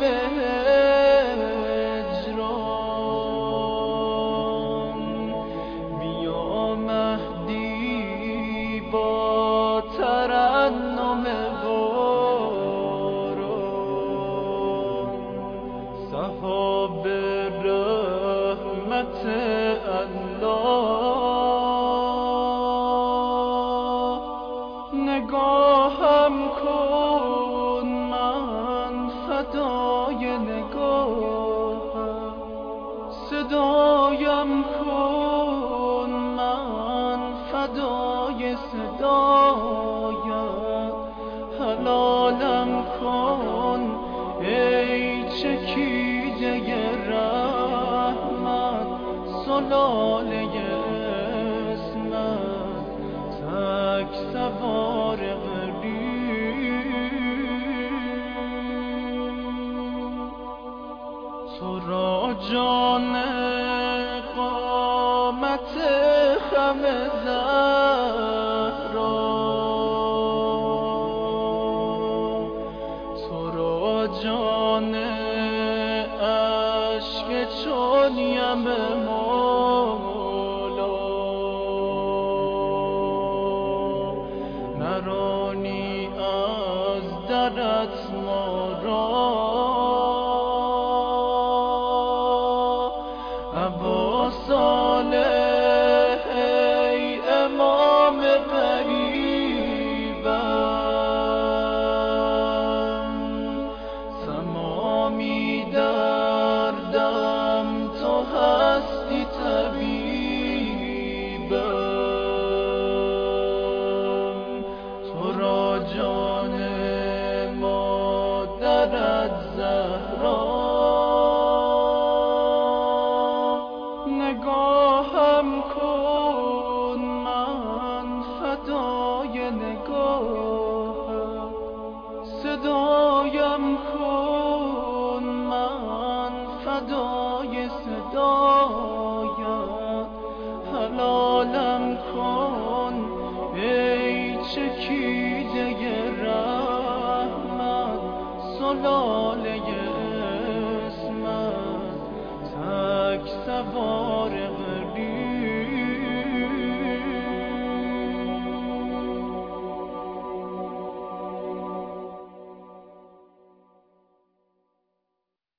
[SPEAKER 4] هجران بیا مهدی با ترنم باران صحاب رحمت الله نگاهم کن من فدای نگاهم صدایم کن من فدای صدایم حلالم کن ای چکیده رحمت سلاله اسمت تک سوار غریب تو را جان قامت خم زهرا تو را جان عشق چون یم مولا نرانی از درت ما را ابا صالح ای امام قریبم تمامی دردم تو هستی طبیبم تو را جان مادرت زهرا نگاهم کن من فدای نگاهم صدایم کن من فدای صدایم حلالم کن ای چکیده رحمت سلاله